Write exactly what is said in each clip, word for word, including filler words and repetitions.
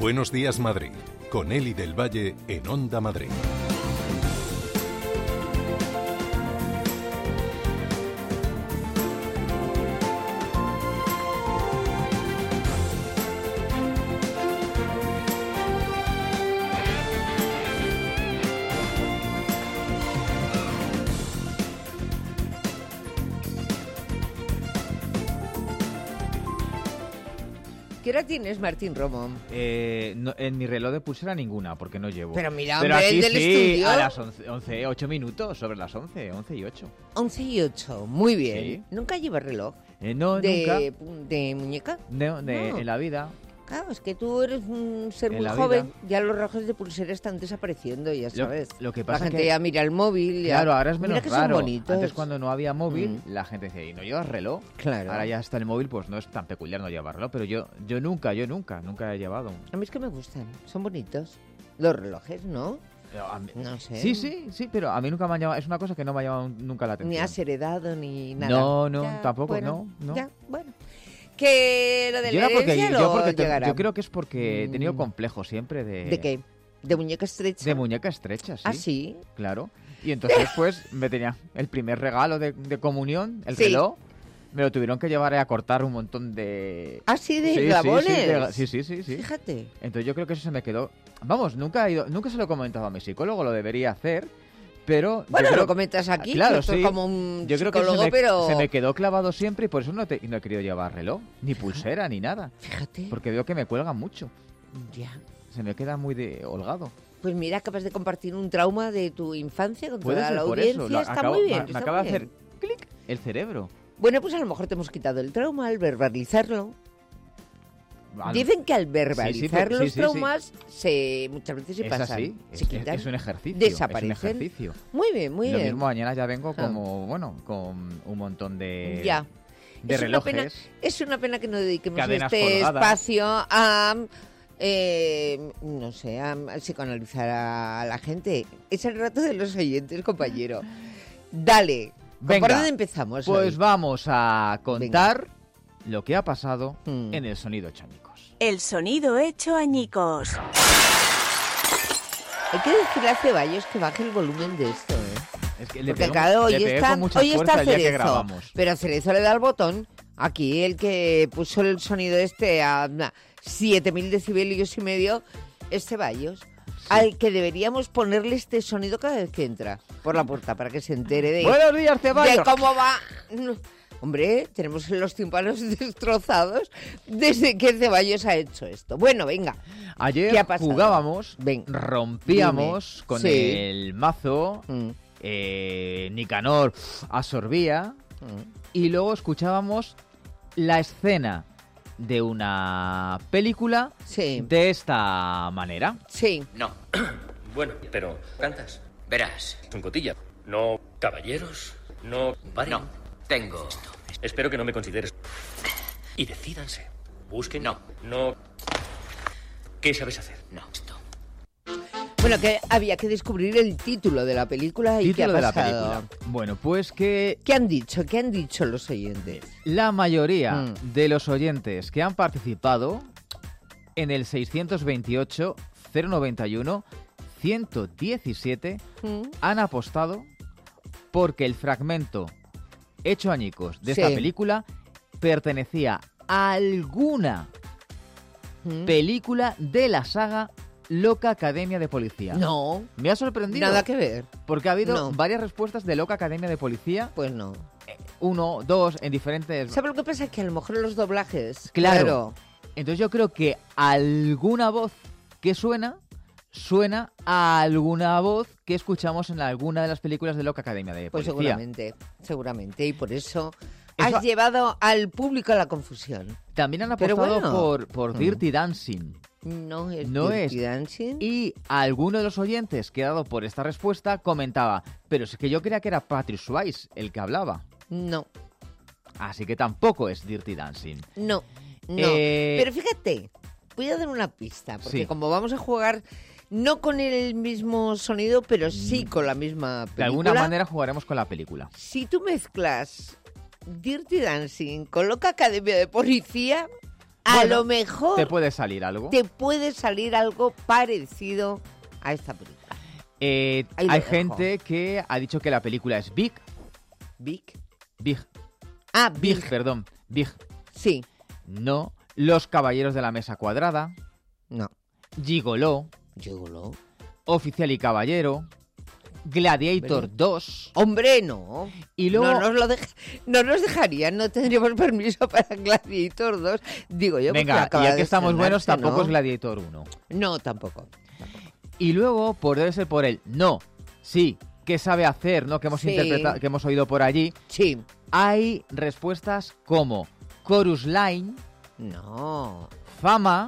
Buenos días, Madrid, con Eli del Valle en Onda Madrid. ¿Qué hora tienes, Martín Romo? Eh, no, en mi reloj de pulsera ninguna, porque no llevo. Pero mira, Pero hombre, aquí el del sí, estudio. a las once, once, ocho minutos, sobre las once, once y ocho. once y ocho, muy bien. Sí. ¿Nunca llevas reloj? Eh, no, de, nunca. ¿De muñeca? No, de, No. En la vida. Claro, es que tú eres un ser En muy la joven, vida. ya los relojes de pulsera están desapareciendo, ya Lo- sabes. lo que La pasa gente que- ya mira el móvil. Ya... Claro, ahora es menos Mira que son raro. bonitos. Antes, cuando no había móvil, Mm. la gente decía, ¿y no llevas reloj? Claro. Ahora ya está el móvil, pues no es tan peculiar no llevarlo. Pero yo yo nunca, yo nunca, nunca he llevado. A mí es que me gustan, son bonitos. Los relojes, ¿no? A mí- No sé. Sí, sí, sí, pero a mí nunca me ha llamado, es una cosa que no me ha llamado nunca la atención. Ni has heredado ni nada. No, no, tampoco, bueno, no, no. Ya, bueno. Que lo de Yo, la era porque, herencia yo, lo porque te- llegará. yo creo que es porque he tenido Mm. complejo siempre de... ¿De qué? ¿De muñeca estrecha? De muñeca estrecha, sí. Ah, sí. Claro. Y entonces, pues, me tenía el primer regalo de, de comunión, el Sí. reloj, me lo tuvieron que llevar a cortar un montón de... Ah, sí, de Sí, sí, eslabones. sí, de- sí, sí, sí, sí. Fíjate. Entonces yo creo que eso se me quedó... Vamos, nunca he ido, nunca se lo he comentado a mi psicólogo, lo debería hacer, pero... yo Bueno, creo- lo comentas aquí, Claro, que esto sí. es como un Yo creo que psicólogo, se me, pero... se me quedó clavado siempre y por eso no, te- no he querido llevar reloj, ni pulsera, ni nada. Fíjate. Porque veo que me cuelgan mucho. Ya. Se me queda muy de holgado. Pues mira, acabas de compartir un trauma de tu infancia con Puede toda ser la por audiencia. eso. lo Está acabo- muy bien. Me, me está acaba de muy hacer bien. clic el cerebro. Bueno, pues a lo mejor te hemos quitado el trauma al verbalizarlo. Al- Dicen que al verbalizar Sí, sí, pero- sí, los sí, traumas se muchas veces se es pasan, así. se Es, quitan, es un ejercicio. desaparecen. Es un ejercicio. Muy bien, muy Lo bien. mismo mañana ya vengo Ah. como, bueno, con un montón de, Ya. de Es una relojes. pena- Es una pena que no dediquemos Cadenas este colgadas. espacio a, eh, no sé, a psicoanalizar a la gente. Es el rato de los oyentes, compañero. Dale. Venga, ¿Por dónde empezamos Pues hoy? vamos a contar lo que ha pasado Mm. en el Sonido Chánicos. El sonido hecho añicos. Hay que decirle a Ceballos que baje el volumen de esto, ¿eh? Es que le Porque pegó- claro, hoy le pegué está, con mucha hoy fuerza está el día que Cerezo, grabamos. pero Cerezo le da el botón. Aquí el que puso el sonido este a na, siete mil decibelios y medio es Ceballos, al que deberíamos ponerle este sonido cada vez que entra por la puerta para que se entere de, Buenos días, Ceballos. de cómo va. No, hombre, tenemos los tímpanos destrozados desde que Ceballos ha hecho esto. Bueno, venga. ¿Qué Ayer ha pasado? jugábamos, Ven, rompíamos dime. con Sí. el mazo, Mm, eh, Nicanor absorbía mm. y luego escuchábamos la escena de una película Sí, de esta manera. sí. No. Bueno, pero cantas. Verás. Son cotilla. No caballeros. No paren. No, tengo... Espero que no me consideres. Y decídanse. Busquen. No. No. ¿Qué sabes hacer? No, esto. Bueno, que había que descubrir el título de la película y qué Título ha de la pasado. película. Bueno, pues que ¿Qué han dicho? ¿Qué han dicho los oyentes? la mayoría Mm. de los oyentes que han participado en el seiscientos veintiocho, cero noventa y uno, ciento diecisiete ¿Mm? han apostado porque el fragmento hecho añicos de Sí. esta película pertenecía a alguna ¿Mm? película de la saga Loca Academia de Policía. No, Me ha sorprendido. nada que ver. Porque ha habido No. varias respuestas de Loca Academia de Policía. Pues no. Uno, dos, en diferentes... ¿Sabes lo que pasa? Que a lo mejor los doblajes... Claro. Entonces yo creo que alguna voz que suena, suena a alguna voz que escuchamos en alguna de las películas de Loca Academia de Pues Policía. seguramente, seguramente. Y por eso, Eso- has llevado al público a la confusión. También han Pero apostado bueno. por, por Mm. Dirty Dancing. No es No Dirty es. Dancing. Y alguno de los oyentes que ha dado por esta respuesta comentaba, pero es que yo creía que era Patrick Swayze el que hablaba. No, Así que tampoco es Dirty Dancing. no, no. Eh, Pero fíjate, voy a dar una pista, porque Sí. como vamos a jugar no con el mismo sonido, pero sí con la misma película. De alguna manera jugaremos con la película. Si tú mezclas Dirty Dancing con Loca Academia de Policía, a Bueno, lo mejor te puede salir algo. te puede salir algo parecido a esta película. Eh, Ahí lo hay dejo. gente que ha dicho que la película es Big. Big. Big. Ah, Big, Big. perdón. Big. Sí. No. Los Caballeros de la Mesa Cuadrada. No. Gigoló. Gigoló. Oficial y Caballero. Gladiator Hombre. dos. Hombre, no. Y luego... No nos, lo dej- no nos dejarían, no tendríamos permiso para Gladiator dos. Digo yo, porque Venga, acaba y ya de que estamos buenos, estrenarse, tampoco ¿no? es Gladiator uno. No, tampoco. Y luego, por debe ser por el no, sí, ¿qué sabe hacer? ¿No? Que hemos Sí. interpretado, que hemos oído por allí. Sí. Hay respuestas como Chorus Line, No. Fama,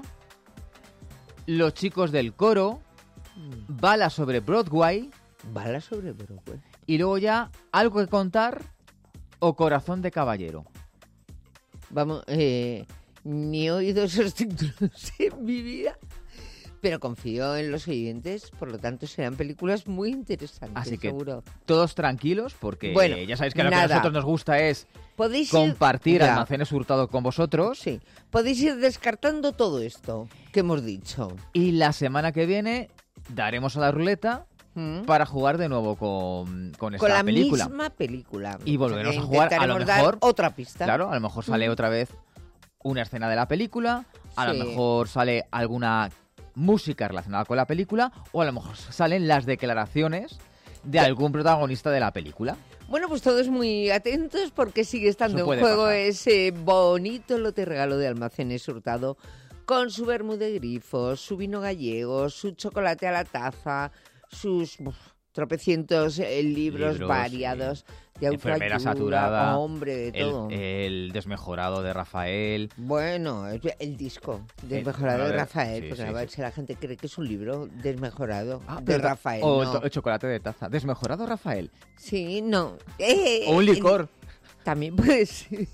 Los Chicos del Coro, Bala sobre Broadway Bala sobre Broadway. y luego ya Algo que contar o Corazón de Caballero. Vamos, eh, ni he oído esos títulos en mi vida, pero confío en los oyentes, por lo tanto serán películas muy interesantes, Así que seguro. todos tranquilos porque Bueno, ya sabéis que lo que a nada. nosotros nos gusta es Podéis ir- compartir Ya. Almacenes Hurtado con vosotros. Sí, podéis ir descartando todo esto que hemos dicho. Y la semana que viene daremos a la ruleta ¿Mm? para jugar de nuevo con, con esta Con la película. misma película. Y volveremos O sea, a jugar, a lo intentaremos dar mejor- otra pista. Claro, a lo mejor sale Mm. otra vez una escena de la película, a Sí. lo mejor sale alguna música relacionada con la película, o a lo mejor salen las declaraciones de algún protagonista de la película. Bueno, pues todos muy atentos porque sigue estando Eso en puede juego pasar. ese bonito lote regalo de Almacenes Hurtado con su vermú de grifos, su vino gallego, su chocolate a la taza, sus uf, tropecientos eh, libros, Libros, variados de Enfermera autoayuda, saturada, hombre, de El, todo. el desmejorado de Rafael. Bueno, es el disco desmejorado bueno, de de- Rafael, sí, porque sí, a ver sí. si la gente cree que es un libro desmejorado Ah, de pero- Rafael. O no. el, to- el chocolate de taza. Desmejorado Rafael. Sí, no. Eh, O un el- licor. También puede ser.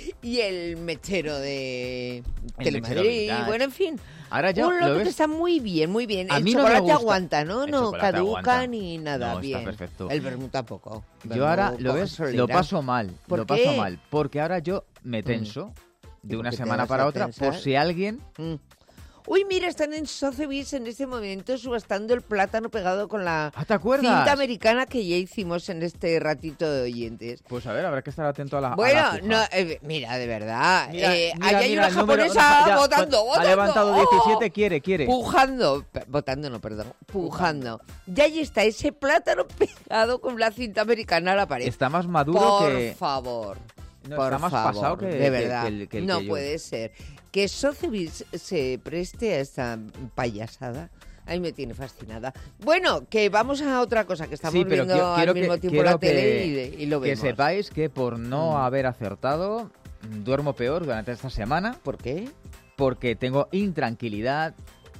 Y el mechero de El mechero Telemadrid. vintage. Bueno, en fin. Ahora ya un lo lote que ves. está muy bien, muy bien. A el mí no me chocolate gusta. aguanta, ¿no? El No chocolate caduca aguanta. ni nada. No, está bien. perfecto. El vermú tampoco. Yo Vermú ahora lo coge ves, solera. lo paso mal, ¿Por lo qué? paso mal, porque ahora yo me tenso ¿Y de por una qué te semana vas para a otra tensar? por si alguien Mm. Uy, mira, están en Sotheby's en este momento subastando el plátano pegado con la ¿Ah, te acuerdas? cinta americana que ya hicimos en este ratito de oyentes. Pues a ver, habrá que estar atento a la a Bueno, la puja. no, eh, mira, de verdad. Mira, eh, mira, ahí hay mira, una el número- japonesa ya, votando, ha votando. levantado ¡Oh! diecisiete, quiere, quiere. Pujando, pe- votando no, perdón, pujando. Y ahí está ese plátano pegado con la cinta americana a la pared. Está más maduro Por que... favor. No, por está más favor, pasado que- de que- verdad. que el- que el no que yo. puede ser. Que Sotheby's se preste a esta payasada. A mí me tiene fascinada. Bueno, que vamos a otra cosa, que estamos Sí, pero viendo quiero- quiero al mismo que- tiempo quiero la tele que- y, de- y lo Que vemos. sepáis que por no Mm. haber acertado, mm, duermo peor durante esta semana ¿Por qué? porque tengo intranquilidad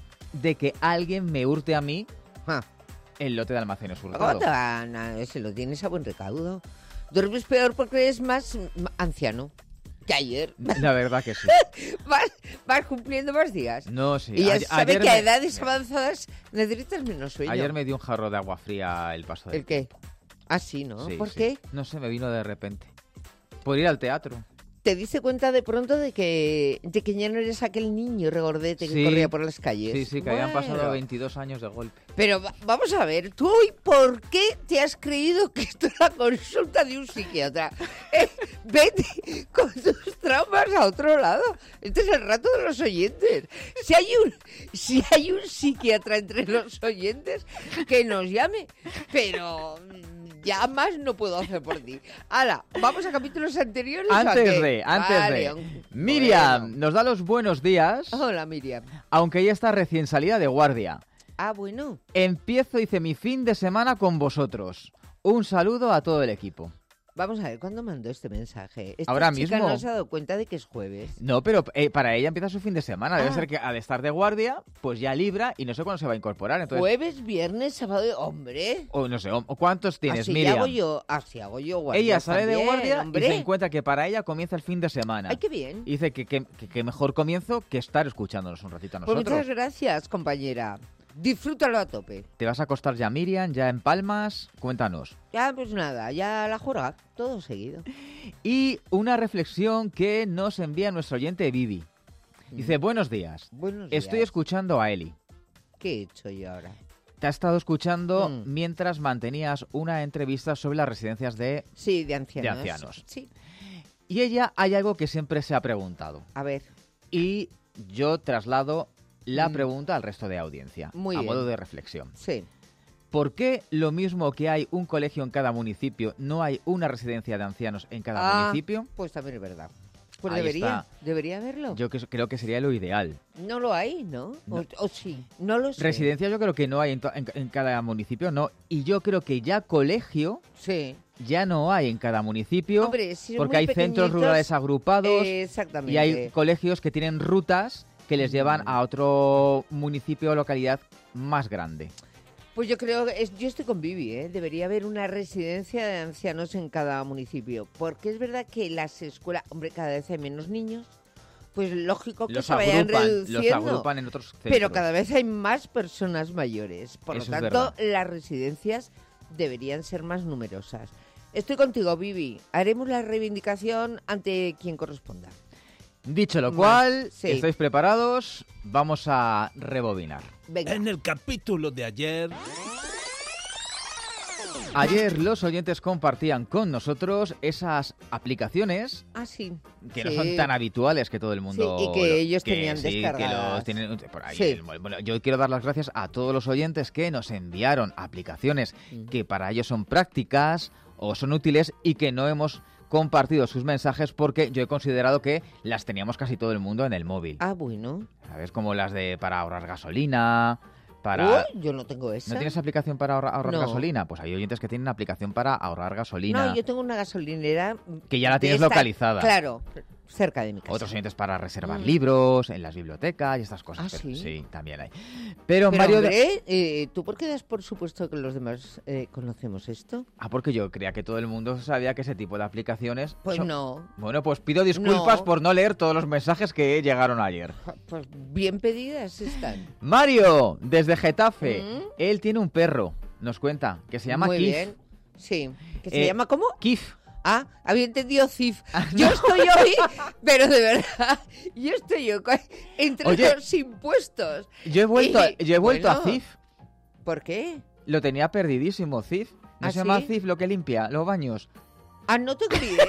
de que alguien me hurte a mí Ah, el lote de Almacenes ¿Cómo Hurtado. te van a- si lo tienes a buen recaudo? Duermes peor porque eres más mm, anciano que ayer. La verdad que sí. Vas, vas cumpliendo más días. No, sí. Y ya A- se sabe ayer que a me- edades avanzadas necesitas menos sueño. Ayer me dio un jarro de agua fría el paso de... ¿El qué? Ah, sí, ¿no? Sí, ¿Por sí. qué? No sé, me vino de repente. Por ir al teatro. ¿Te diste cuenta de pronto de que, de que ya no eres aquel niño regordete que Sí. corría por las calles? Sí, sí, que habían Bueno, pasado veintidós años de golpe. Pero va- vamos a ver, ¿tú hoy por qué te has creído que esto es la consulta de un psiquiatra? Eh, vete con tus traumas a otro lado. Este es el rato de los oyentes. Si hay un, si hay un psiquiatra entre los oyentes, que nos llame. Pero mm, ya más no puedo hacer por ti. Hala, vamos a capítulos anteriores. ¿o a Antes qué? de, antes Vale, de. un- Miriam bueno. nos da los buenos días, Hola, Miriam. aunque ella está recién salida de guardia. Ah, bueno. Empiezo, dice, mi fin de semana con vosotros. Un saludo a todo el equipo. Vamos a ver, ¿cuándo mandó este mensaje? Esta Ahora chica mismo. no se ha dado cuenta de que es jueves. No, pero eh, para ella empieza su fin de semana. Debe Ah. ser que al estar de guardia, pues ya libra y no sé cuándo se va a incorporar. Entonces, Jueves, viernes, sábado, y- hombre. o no sé, o- ¿cuántos tienes, así Miriam? hago yo, así hago yo guardias Ella sale de también, guardia hombre. y se encuentra que para ella comienza el fin de semana. Ay, qué bien. Y dice que qué que, que mejor comienzo que estar escuchándonos un ratito a Pues nosotros. muchas gracias, compañera. Disfrútalo a tope. ¿Te vas a acostar ya, Miriam? ¿Ya en Palmas? Cuéntanos. Ya, pues nada, ya la jura, todo seguido. Y una reflexión que nos envía nuestro oyente Vivi. Dice, buenos días. Buenos Estoy días. escuchando a Eli. ¿Qué he hecho yo ahora? Te ha estado escuchando Mm. mientras mantenías una entrevista sobre las residencias de... Sí, de ancianos. De ancianos. Sí. Y ella hay algo que siempre se ha preguntado. A ver, Y yo traslado la Mm. pregunta al resto de audiencia, Muy a bien. modo de reflexión. sí. ¿Por qué lo mismo que hay un colegio en cada municipio, no hay una residencia de ancianos en cada Ah, municipio? Pues también es verdad. Pues Ahí debería, está. debería haberlo. Yo que- creo que sería lo ideal. No lo hay, ¿no? No. O, o sí, no lo sé. Residencia yo creo que no hay en, to- en- en cada municipio, no. Y yo creo que ya colegio Sí. ya no hay en cada municipio, Hombre, si son porque muy hay centros pequeñitos, rurales agrupados eh, exactamente. y hay colegios que tienen rutas que les llevan a otro municipio o localidad más grande. Pues yo creo que es- yo estoy con Vivi, ¿eh? Debería haber una residencia de ancianos en cada municipio, porque es verdad que las escuelas, hombre, cada vez hay menos niños, pues lógico que Los se vayan agrupan, reduciendo. los agrupan en otros centros. Pero cada vez hay más personas mayores, por Eso lo es tanto verdad. las residencias deberían ser más numerosas. Estoy contigo, Vivi. Haremos la reivindicación ante quien corresponda. Dicho lo Más, cual, sí. ¿estáis preparados? Vamos a rebobinar. Venga. En el capítulo de ayer, Ayer los oyentes compartían con nosotros esas aplicaciones Ah, sí. que no Sí. son tan habituales que todo el mundo... Sí, y que lo- ellos que tenían sí, que descargadas. los tienen por ahí. Sí. Bueno, yo quiero dar las gracias a todos los oyentes que nos enviaron aplicaciones Mm. que para ellos son prácticas o son útiles y que no hemos compartido sus mensajes porque yo he considerado que las teníamos casi todo el mundo en el móvil. Ah, bueno. ¿Sabes? Como las de para ahorrar gasolina, para... Uy, yo no tengo esa. ¿No tienes aplicación para ahorra- ahorrar No. gasolina? Pues hay oyentes que tienen aplicación para ahorrar gasolina. No, yo tengo una gasolinera. Que ya la de tienes esta- localizada. Claro, cerca de mi casa. Otros oyentes para reservar Mm. libros en las bibliotecas y estas cosas. Ah, pero ¿sí? también hay. Pero, Pero, Mario... de- hombre, eh, ¿tú por qué das por supuesto que los demás eh, conocemos esto? Ah, porque yo creía que todo el mundo sabía que ese tipo de aplicaciones... Pues son- no. Bueno, pues pido disculpas No. por no leer todos los mensajes que llegaron ayer. Pues bien pedidas están. Mario, desde Getafe. Mm. Él tiene un perro, nos cuenta, que se llama Muy Kif. bien. Sí. ¿Que se Eh, llama cómo? Kif. Ah, había entendido Cif. Ah, Yo no. estoy hoy, pero de verdad, yo estoy yo co- entre Oye. los impuestos. Yo he vuelto, a, Y, yo he vuelto a bueno. Cif. ¿Por qué? Lo tenía perdidísimo, Cif. ¿No ¿Ah, se llama sí? Cif lo que limpia los baños? Ah, no te olvides.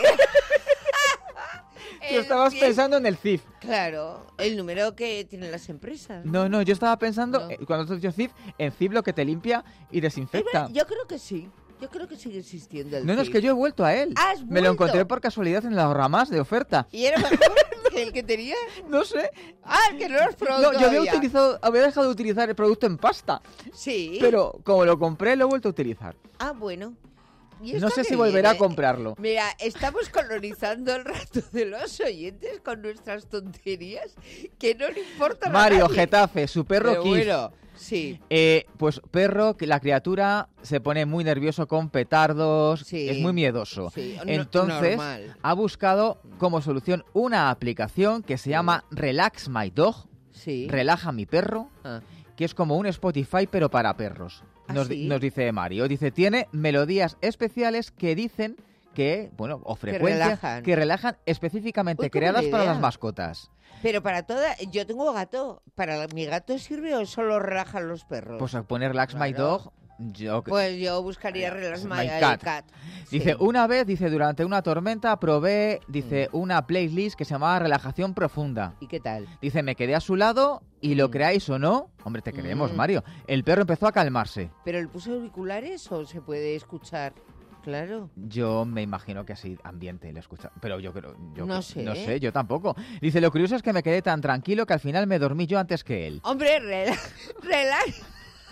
Tú estabas pensando en el Cif. Claro, el número que tienen las empresas. No, no, yo estaba pensando, No. eh, cuando tú dices Cif, en Cif lo que te limpia y Es desinfecta. verdad, yo creo que sí. Yo creo que sigue existiendo el No, no, es Cif. que yo he vuelto a él. ¿Has Me lo vuelto? encontré por casualidad en la ramas de oferta. ¿Y era mejor que el que tenía? No sé. Ah, que no lo has probado No, yo había, todavía. utilizado, había dejado de utilizar el producto en pasta. Sí. Pero como lo compré, lo he vuelto a utilizar. Ah, bueno. Y No está sé qué si volveré a bien, ¿eh? comprarlo. Mira, estamos colonizando el rato de los oyentes con nuestras tonterías que no le importan a Mario, nadie. Getafe, su perro Pero Kif. bueno, sí. Eh, pues perro, que la criatura se pone muy nervioso con petardos, Sí. es muy miedoso. Sí, no- Entonces normal. ha buscado como solución una aplicación que se llama Relax My Dog, Sí. Relaja mi perro, Ah. que es como un Spotify pero para perros. ¿Ah, Nos, sí? di- nos dice Mario, dice, tiene melodías especiales que dicen que, bueno, o frecuencia, relajan. que relajan específicamente Uy, qué creadas buena para idea. las mascotas. Pero para toda... Yo tengo gato. ¿Para mi gato sirve o solo relajan los perros? Pues a poner Relax My Claro. Dog, yo... Pues yo buscaría Relax Relax My My, my Cat. Cat. Dice, Sí. una vez, dice, durante una tormenta probé, dice, Mm. una playlist que se llamaba Relajación Profunda. ¿Y qué tal? Dice, me quedé a su lado y lo Mm. creáis o no, hombre, te queremos, Mm. Mario. El perro empezó a calmarse. ¿Pero le puso auriculares o se puede escuchar? Claro. Yo me imagino que así, ambiente, le escucha. Pero yo creo... Yo, No cre- sé, No ¿eh? sé, yo tampoco. Dice, lo curioso es que me quedé tan tranquilo que al final me dormí yo antes que él. Hombre, relax. Relax.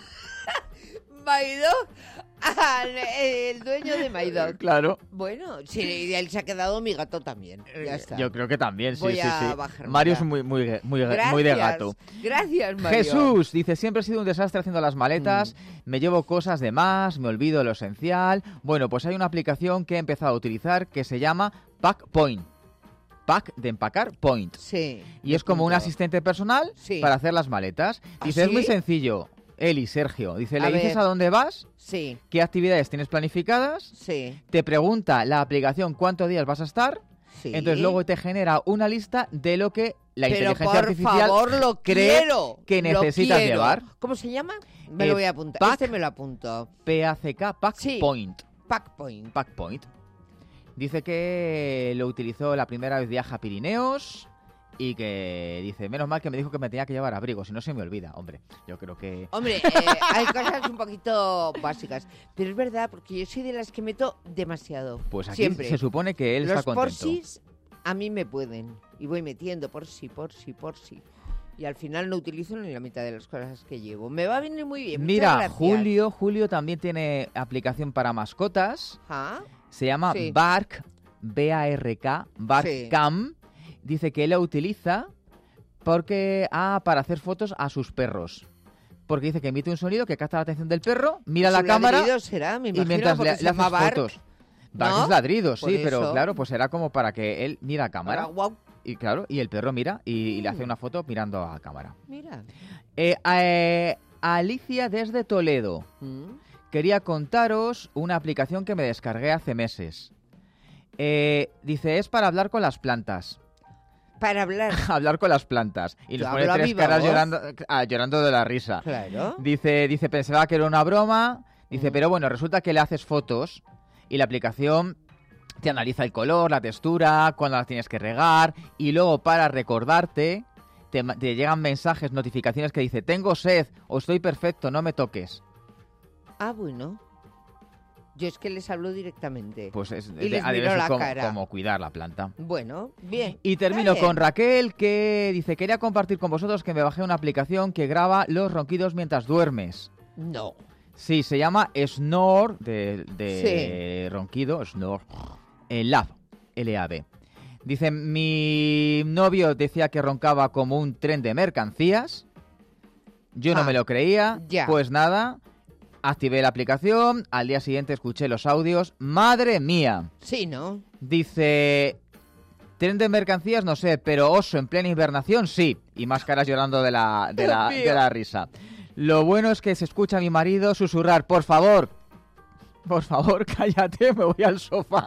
My Dog. Ah, el dueño de My Dog. Claro. Bueno, sí, y él se ha quedado mi gato también. Ya está. Yo creo que también, sí, Voy sí, a sí. bajarme Mario ya. es muy, muy, muy, Gracias. muy de gato. Gracias, Mario. Jesús dice, siempre he sido un desastre haciendo las maletas, me llevo cosas de más, me olvido lo esencial. Bueno, pues hay una aplicación que he empezado a utilizar que se llama Pack Point. Pack de empacar Point. Sí. Y es como un asistente personal Sí. para hacer las maletas. ¿Ah, Dice, es muy sí? sencillo. Eli, Sergio, dice, A le dices ver. a dónde vas, Sí, qué actividades tienes planificadas, sí, te pregunta la aplicación cuántos días vas a estar Sí. Entonces luego te genera una lista de lo que la Pero inteligencia por artificial favor, lo cree quiero, que lo necesitas quiero. llevar. ¿Cómo se llama? Me Eh, lo voy a apuntar. Pack- Este me lo apunto. P A C K Pack Sí. Point. Pack Point. Pack Point. Dice que lo utilizó la primera vez viaja a Pirineos y que dice, menos mal que me dijo que me tenía que llevar abrigo, si no se me olvida. Hombre, yo creo que... Hombre, eh, hay cosas un poquito básicas. Pero es verdad, porque yo soy de las que meto demasiado. Pues aquí Siempre. se supone que él Los está contento. porsis a mí me pueden. Y voy metiendo por sí, por sí, por sí. Y al final no utilizo ni la mitad de las cosas que llevo. Me va a venir muy bien. muchas Mira, gracias. Julio, Julio también tiene aplicación para mascotas. ¿Ah? Se llama Sí. Bark, B A R K, Barkcam. Dice que él la utiliza porque ah, para hacer fotos a sus perros. Porque dice que emite un sonido que capta la atención del perro, mira la Su cámara ladrido será, me y imagino, mientras porque le, se le haces llama Bark. fotos. Bark ¿No? es ladrido, Por sí, pero eso. claro, pues será como para que él mira a Ahora, cámara. guau. Y claro, y el perro mira y, y le hace Mm. una foto mirando a cámara. Mira. Eh, eh, Alicia desde Toledo. Mm. Quería contaros una aplicación que me descargué hace meses. Eh, dice, es para hablar con las plantas. Para hablar. Hablar con las plantas. Y Yo nos pone hablo a tres viva caras voz. llorando, ah, llorando de la risa. Claro. Dice, dice, pensaba que era una broma. Dice, Mm. pero bueno, resulta que le haces fotos y la aplicación te analiza el color, la textura, cuándo las tienes que regar. Y luego para recordarte, te, ma- te llegan mensajes, notificaciones que dice, tengo sed o estoy perfecto, no me toques. Ah, bueno. Yo es que les hablo directamente. Pues es, Y les a miro veces la como, cara. como cuidar la planta. Bueno, bien. Y termino Está bien. con Raquel, que dice, quería compartir con vosotros que me bajé una aplicación que graba los ronquidos mientras duermes. No. Sí, se llama Snore, de, de ronquido, Snore, eh, Lab, L A B. Dice, mi novio decía que roncaba como un tren de mercancías. Yo no Ah, me lo creía. ya. Pues nada, activé la aplicación, al día siguiente escuché los audios. ¡Madre mía! Sí, ¿no? Dice, tren de mercancías no sé, pero oso en plena hibernación sí. Y más caras llorando de la, de la, Dios mío. de la risa. Lo bueno es que se escucha a mi marido susurrar, por favor, por favor, cállate, me voy al sofá.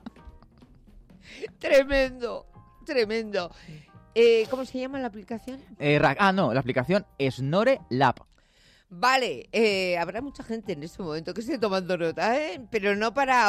Tremendo, tremendo. Eh, ¿Cómo se llama la aplicación? Eh, Ra- ah, no, la aplicación Snore Lab. Vale, eh, habrá mucha gente en este momento que esté tomando nota, ¿eh? Pero no para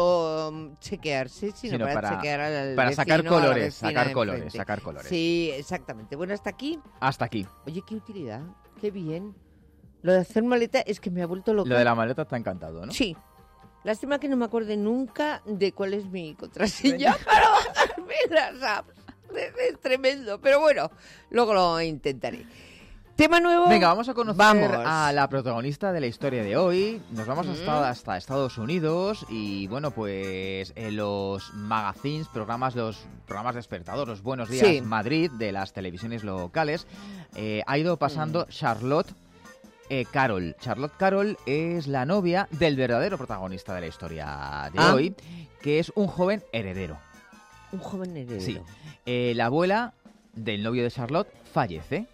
auto chequearse, sino, Sino para, para- chequear al para sacar vecino o a la colores, vecina sacar de colores, enfrente. sacar colores. Sí, exactamente. Bueno, hasta aquí. Hasta aquí. Oye, qué utilidad, qué bien. Lo de hacer maleta es que me ha vuelto loca. Lo de la maleta te ha encantado, ¿no? Sí. Lástima que no me acuerde nunca de cuál es mi contraseña para bajarme las apps. Es, es tremendo, pero bueno, luego lo intentaré. Tema nuevo. Venga, vamos a conocer Vamos. a la protagonista de la historia de hoy. Nos vamos Mm. hasta, hasta Estados Unidos y bueno, pues en los magazines, programas, los programas despertados, los Buenos Días Sí. Madrid de las televisiones locales, eh, ha ido pasando Mm. Charlotte eh, Carroll. Charlotte Carroll es la novia del verdadero protagonista de la historia de Ah. hoy, que es un joven heredero. Un joven heredero. Sí. Eh, la abuela del novio de Charlotte fallece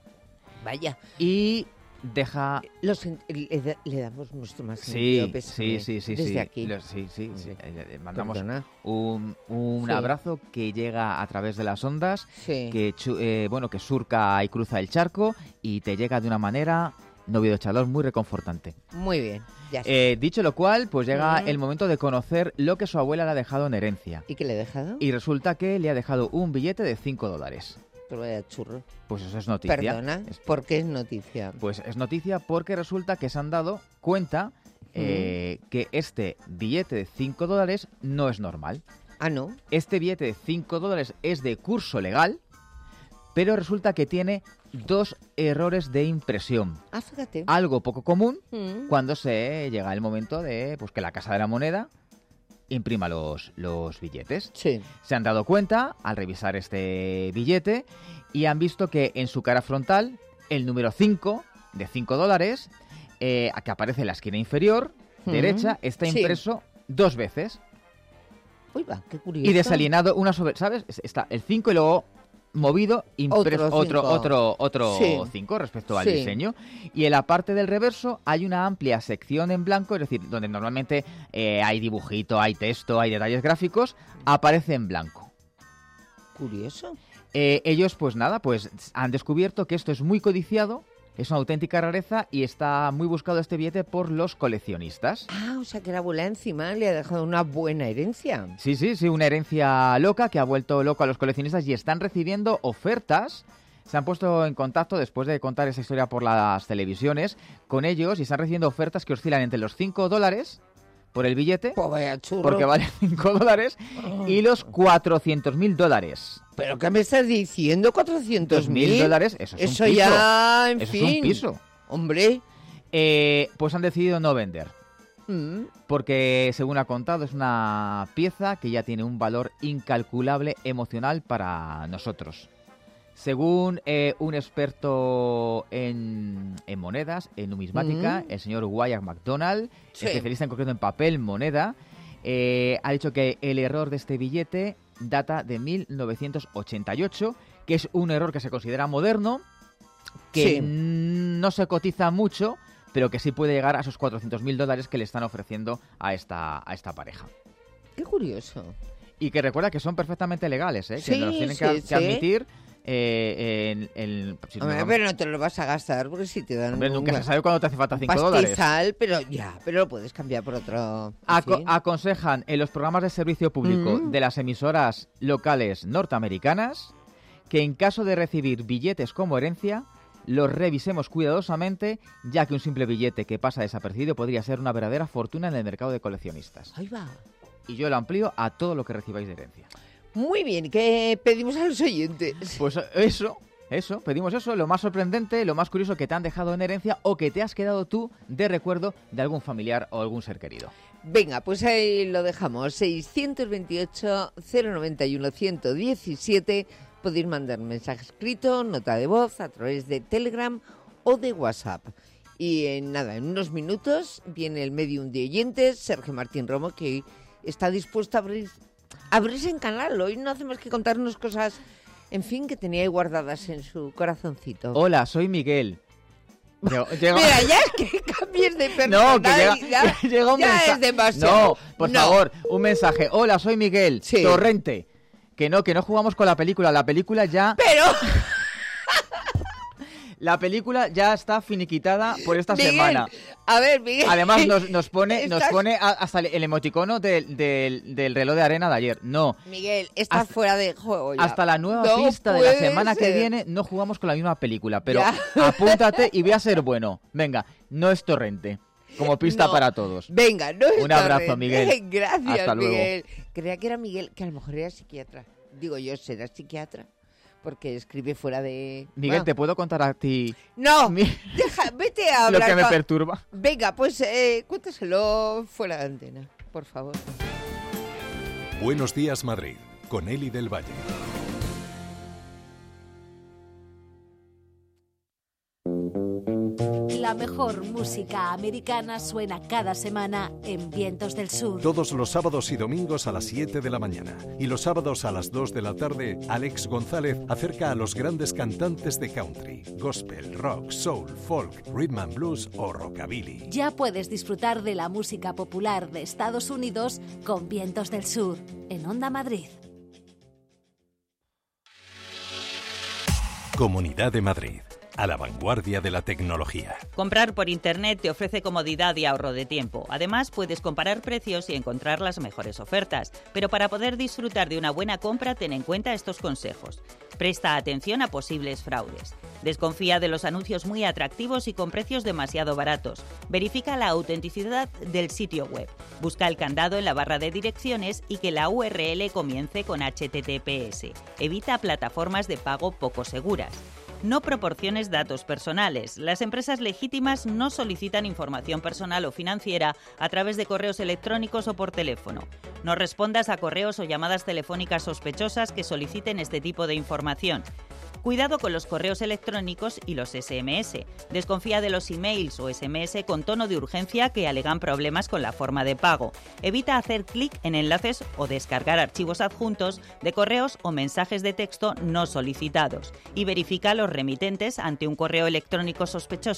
Vaya. y deja... Lo sen- le, le damos nuestro más Sí, sentido sí, pésame sí, sí. desde sí. aquí. Lo- sí, sí, sí. Sí. Eh, eh, mandamos Perdona. un, un Sí. abrazo que llega a través de las ondas, Sí. que chu- eh, bueno, que surca y cruza el charco y te llega de una manera, novio de Charlotte, muy reconfortante. Muy bien. Ya está. Eh, dicho lo cual, pues llega Mm. el momento de conocer lo que su abuela le ha dejado en herencia. ¿Y qué le he dejado? Y resulta que le ha dejado un billete de cinco dólares. Pero vaya churro. Pues eso es noticia. Perdona. Es- ¿Por qué es noticia? Pues es noticia porque resulta que se han dado cuenta eh, que este billete de cinco dólares no es normal. Ah, ¿no? Este billete de cinco dólares es de curso legal, pero resulta que tiene dos errores de impresión. Ah, fíjate. Algo poco común Mm. cuando se llega el momento de pues, que la Casa de la Moneda imprima los, los billetes. Sí. Se han dado cuenta al revisar este billete y han visto que en su cara frontal el número cinco de cinco dólares, eh, que aparece en la esquina inferior Mm. derecha, está Sí. impreso dos veces Uy, va, qué curioso. y desalienado una sobre, ¿sabes? Está el cinco y luego movido impreso Otro otro cinco. otro otro Sí. cinco respecto al Sí. diseño, y en la parte del reverso hay una amplia sección en blanco, es decir, donde normalmente eh, hay dibujito, hay texto, hay detalles gráficos, aparece en blanco. Curioso. Eh, ellos, pues nada, pues han descubierto que esto es muy codiciado, es una auténtica rareza y está muy buscado este billete por los coleccionistas. Ah, o sea que la abuela encima le ha dejado una buena herencia. Sí, sí, sí, una herencia loca que ha vuelto loco a los coleccionistas y están recibiendo ofertas. Se han puesto en contacto, después de contar esa historia por las televisiones, con ellos y están recibiendo ofertas que oscilan entre los cinco dólares por el billete, Pues vaya churro. porque vale cinco dólares, y los cuatrocientos mil dólares. ¿Pero qué me estás diciendo? ¿cuatrocientos mil dólares? Eso es Eso un piso. ya, en Eso fin. es un piso. Hombre. Eh, pues han decidido no vender. Mm. Porque, según ha contado, es una pieza que ya tiene un valor incalculable emocional para nosotros. Según eh, un experto en, en monedas, en numismática, Mm. el señor Wyatt McDonald, Sí. especialista en concreto en papel, moneda, eh, ha dicho que el error de este billete data de mil novecientos ochenta y ocho, que es un error que se considera moderno, que Sí. no se cotiza mucho, pero que sí puede llegar a esos cuatrocientos mil dólares que le están ofreciendo a esta, a esta pareja. Qué curioso. Y que recuerda que son perfectamente legales, ¿eh? Sí, que nos tienen que, sí, que sí. admitir. Eh, en, en- si no- Hombre, pero no te lo vas a gastar porque si te dan Hombre, nunca un, se sabe cuándo te hace falta un cinco dólares. pastizal, pero ya, pero lo puedes cambiar por otro. en Aco- fin. aconsejan en los programas de servicio público Mm. de las emisoras locales norteamericanas que en caso de recibir billetes como herencia, los revisemos cuidadosamente, ya que un simple billete que pasa desapercibido podría ser una verdadera fortuna en el mercado de coleccionistas. Ahí va. Y yo lo amplío a todo lo que recibáis de herencia. Muy bien, ¿qué pedimos a los oyentes? Pues eso, eso, pedimos eso, lo más sorprendente, lo más curioso que te han dejado en herencia o que te has quedado tú de recuerdo de algún familiar o algún ser querido. Venga, pues ahí lo dejamos. seiscientos veintiocho, cero noventa y uno, ciento diecisiete. Podéis mandar mensaje escrito, nota de voz a través de Telegram o de WhatsApp. Y en nada, en unos minutos viene el medium de oyentes, Sergio Martín Romo, que está dispuesto a abrir, a abrirse en canal. Hoy no hace más que contarnos cosas, en fin, que tenía ahí guardadas en su corazoncito. Hola, soy Miguel. Llego- llego- Mira, ya es que cambies de No, que personalidad. llega, llega un ya mensaje. es demasiado. No, por No. favor, un mensaje. Hola, soy Miguel. Sí. Torrente. Que no, que no jugamos con la película. La película ya, Pero... la película ya está finiquitada por esta Miguel, semana. A ver, Miguel. Además nos, nos pone, nos Estás- pone a- hasta el, el emoticono del, del, del reloj de arena de ayer. No. Miguel, estás Hasta- fuera de juego ya. Hasta la nueva No pista de la puede semana que ser. viene no jugamos con la misma película, pero Ya. apúntate y voy a ser bueno. Venga, no es Torrente. Como pista No. para todos. Venga, no es Un abrazo, Torrente. Miguel. Gracias, Hasta luego. Miguel. Creía que era Miguel, que a lo mejor era psiquiatra. Digo yo, ¿será psiquiatra? Porque escribe fuera de... Miguel, Bueno. ¿te puedo contar a ti No, mi- deja, vete a lo hablar que me con- perturba? Venga, pues eh, cuéntaselo fuera de antena, por favor. Buenos días, Madrid, con Eli del Valle. La mejor música americana suena cada semana en Vientos del Sur. Todos los sábados y domingos a las siete de la mañana. Y los sábados a las dos de la tarde, Alex González acerca a los grandes cantantes de country, gospel, rock, soul, folk, rhythm and blues o rockabilly. Ya puedes disfrutar de la música popular de Estados Unidos con Vientos del Sur en Onda Madrid. Comunidad de Madrid, a la vanguardia de la tecnología. Comprar por Internet te ofrece comodidad y ahorro de tiempo. Además, puedes comparar precios y encontrar las mejores ofertas. Pero para poder disfrutar de una buena compra, ten en cuenta estos consejos. Presta atención a posibles fraudes. Desconfía de los anuncios muy atractivos y con precios demasiado baratos. Verifica la autenticidad del sitio web. Busca el candado en la barra de direcciones y que la U R L comience con H T T P S. Evita plataformas de pago poco seguras. No proporciones datos personales. Las empresas legítimas no solicitan información personal o financiera a través de correos electrónicos o por teléfono. No respondas a correos o llamadas telefónicas sospechosas que soliciten este tipo de información. Cuidado con los correos electrónicos y los S M S. Desconfía de los emails o S M S con tono de urgencia que alegan problemas con la forma de pago. Evita hacer clic en enlaces o descargar archivos adjuntos de correos o mensajes de texto no solicitados. Y verifica los remitentes ante un correo electrónico sospechoso.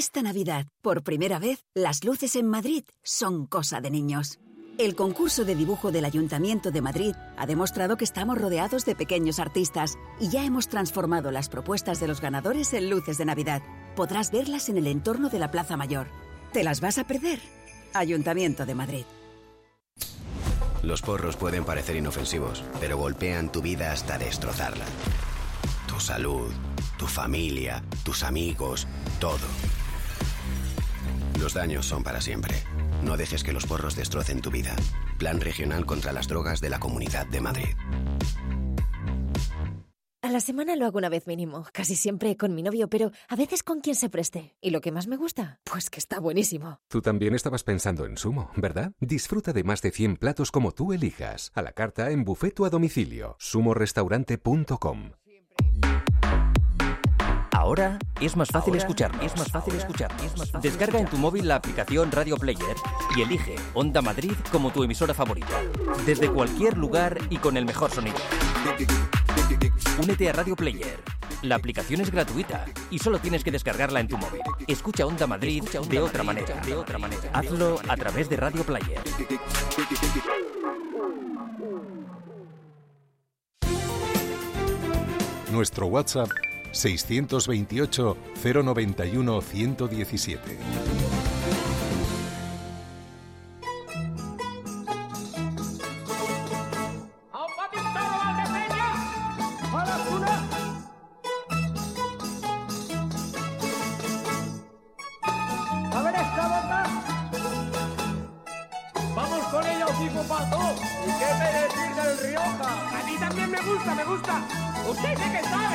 Esta Navidad, por primera vez, las luces en Madrid son cosa de niños. El concurso de dibujo del Ayuntamiento de Madrid ha demostrado que estamos rodeados de pequeños artistas y ya hemos transformado las propuestas de los ganadores en luces de Navidad. Podrás verlas en el entorno de la Plaza Mayor. ¿Te las vas a perder? Ayuntamiento de Madrid. Los porros pueden parecer inofensivos, pero golpean tu vida hasta destrozarla. Tu salud, tu familia, tus amigos, todo. Los daños son para siempre. No dejes que los porros destrocen tu vida. Plan Regional contra las Drogas de la Comunidad de Madrid. A la semana lo hago una vez mínimo, casi siempre con mi novio, pero a veces con quien se preste. ¿Y lo que más me gusta? Pues que está buenísimo. Tú también estabas pensando en Sumo, ¿verdad? Disfruta de más de cien platos como tú elijas. A la carta en buffet o a domicilio. sumo restaurante punto com. Ahora es más fácil escucharnos. Es más fácil escucharnos. Descarga en tu móvil la aplicación Radio Player y elige Onda Madrid como tu emisora favorita. Desde cualquier lugar y con el mejor sonido. Únete a Radio Player. La aplicación es gratuita y solo tienes que descargarla en tu móvil. Escucha Onda Madrid de otra manera. De otra manera. Hazlo a través de Radio Player. Nuestro WhatsApp seiscientos veintiocho, cero noventa y uno, ciento diecisiete. A ver esta bota. Vamos con ella, Ojico Pato. ¿Y qué me decís del Rioja? A mí también me gusta, me gusta. Usted sí que sabe.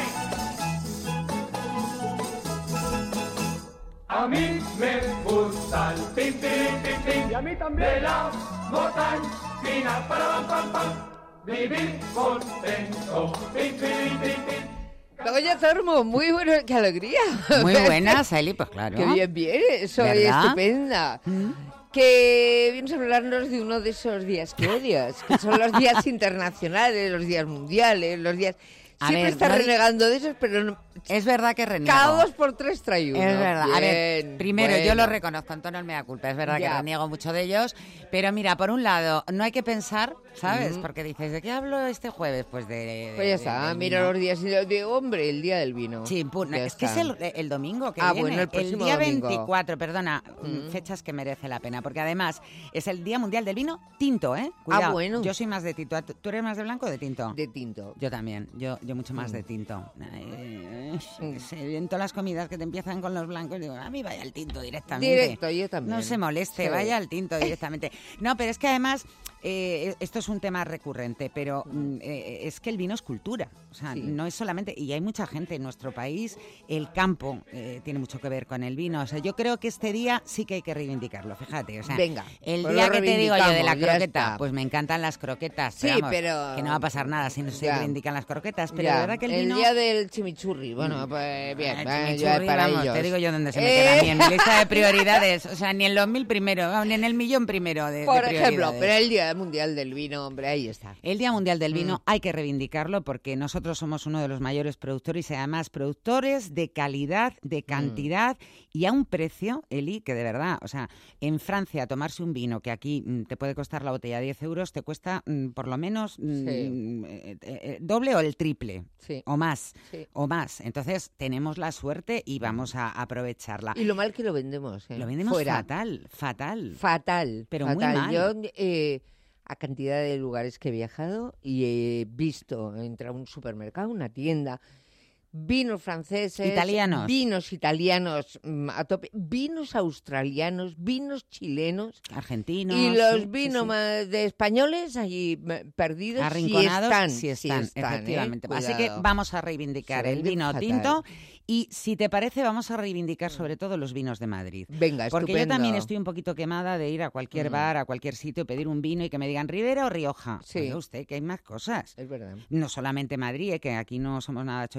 A mí me gusta el pin, pin, pin, pin. Y a mí también. De la botanina para pam, pam, pam. Vivir contento. Pin, pin, pin, pin. Begoña Tormo, muy bueno, qué alegría. Muy buena, Saily, pues claro. Qué bien viene, soy ¿verdad? estupenda. ¿Mm? Que vienes a hablarnos de uno de esos días que odias, que son los días internacionales, los días mundiales, los días... A Siempre ver, estás no- renegando de esos, pero no... Es verdad que reniego. Cada dos por tres trae uno. Es verdad. A ver, Bien, primero, yo bueno. lo reconozco, en tono no me da culpa. Es verdad Ya. que reniego mucho de ellos. Pero mira, por un lado, no hay que pensar, ¿sabes? Mm. Porque dices, ¿de qué hablo este jueves? Pues de... Pues ya de- está, del mira vino. los días de, de hombre, el día del vino. Sí, pu- Ya es que es está. el, el domingo que Ah, viene. bueno, el próximo día domingo. veinticuatro, perdona, Mm. fechas que merece la pena. Porque además es el Día Mundial del Vino tinto, ¿eh? Cuidado. Ah, bueno. Yo soy más de tinto. ¿Tú eres más de blanco o de tinto? De tinto. Yo también, yo, yo mucho más Mm. de tinto. Eh, eh, se- en todas las comidas que te empiezan con los blancos, digo, a mí vaya al tinto directamente. Directo, yo también. No se moleste, Sí. vaya al tinto directamente. No, pero es que además, eh, esto es un tema recurrente, pero mm, eh, es que el vino es cultura. O sea, Sí. no es solamente, y hay mucha gente en nuestro país, el campo eh, tiene mucho que ver con el vino. O sea, yo creo que este día sí que hay que reivindicarlo, fíjate. O sea, Venga, el pues día lo que te digo yo de la reivindicamos, ya croqueta, está. pues me encantan las croquetas. Sí, vamos, pero- que no va a pasar nada si no se Ya. reivindican las croquetas. Pero Ya, la verdad que el vino... día del chimichurri, bueno, pues bien, El eh, chimichurri, ya para vamos, ellos. te digo yo dónde se me Eh. queda a mí en mi lista de prioridades. O sea, ni en los mil primero, ni en el millón primero de, de Por ejemplo, prioridades. pero el Día Mundial del Vino, hombre, ahí está. El Día Mundial del Vino Mm. hay que reivindicarlo porque nosotros somos uno de los mayores productores y además productores de calidad, de cantidad y a un precio, Eli, que de verdad, o sea, en Francia tomarse un vino que aquí mm, te puede costar la botella diez euros, te cuesta mm, por lo menos mm, Sí. eh, eh, doble o el triple Sí. o más, Sí. o más. Entonces tenemos la suerte y vamos a aprovecharla. Y lo mal que lo vendemos, ¿eh? Lo vendemos Fuera. fatal, fatal. Fatal. Pero muy fatal. mal. Yo, eh, a cantidad de lugares que he viajado y he visto, entrar a un supermercado, una tienda, vinos franceses, Italianos. vinos italianos mm, a tope, vinos australianos, vinos chilenos Argentinos. y los sí, sí, vinos sí. más de españoles allí mm, perdidos. Arrinconados, sí están, sí están, sí están, ¿eh? efectivamente. Así que Cuidado. vamos a reivindicar Se el venden vino fatal. tinto y, si te parece, vamos a reivindicar sobre todo los vinos de Madrid. Venga, Porque yo estupendo. también estoy un poquito quemada de ir a cualquier Mm. bar, a cualquier sitio, pedir un vino y que me digan Ribera o Rioja. Sí. Oiga usted, que hay más cosas. Es verdad. No solamente Madrid, eh, que aquí no somos nada chauvinistas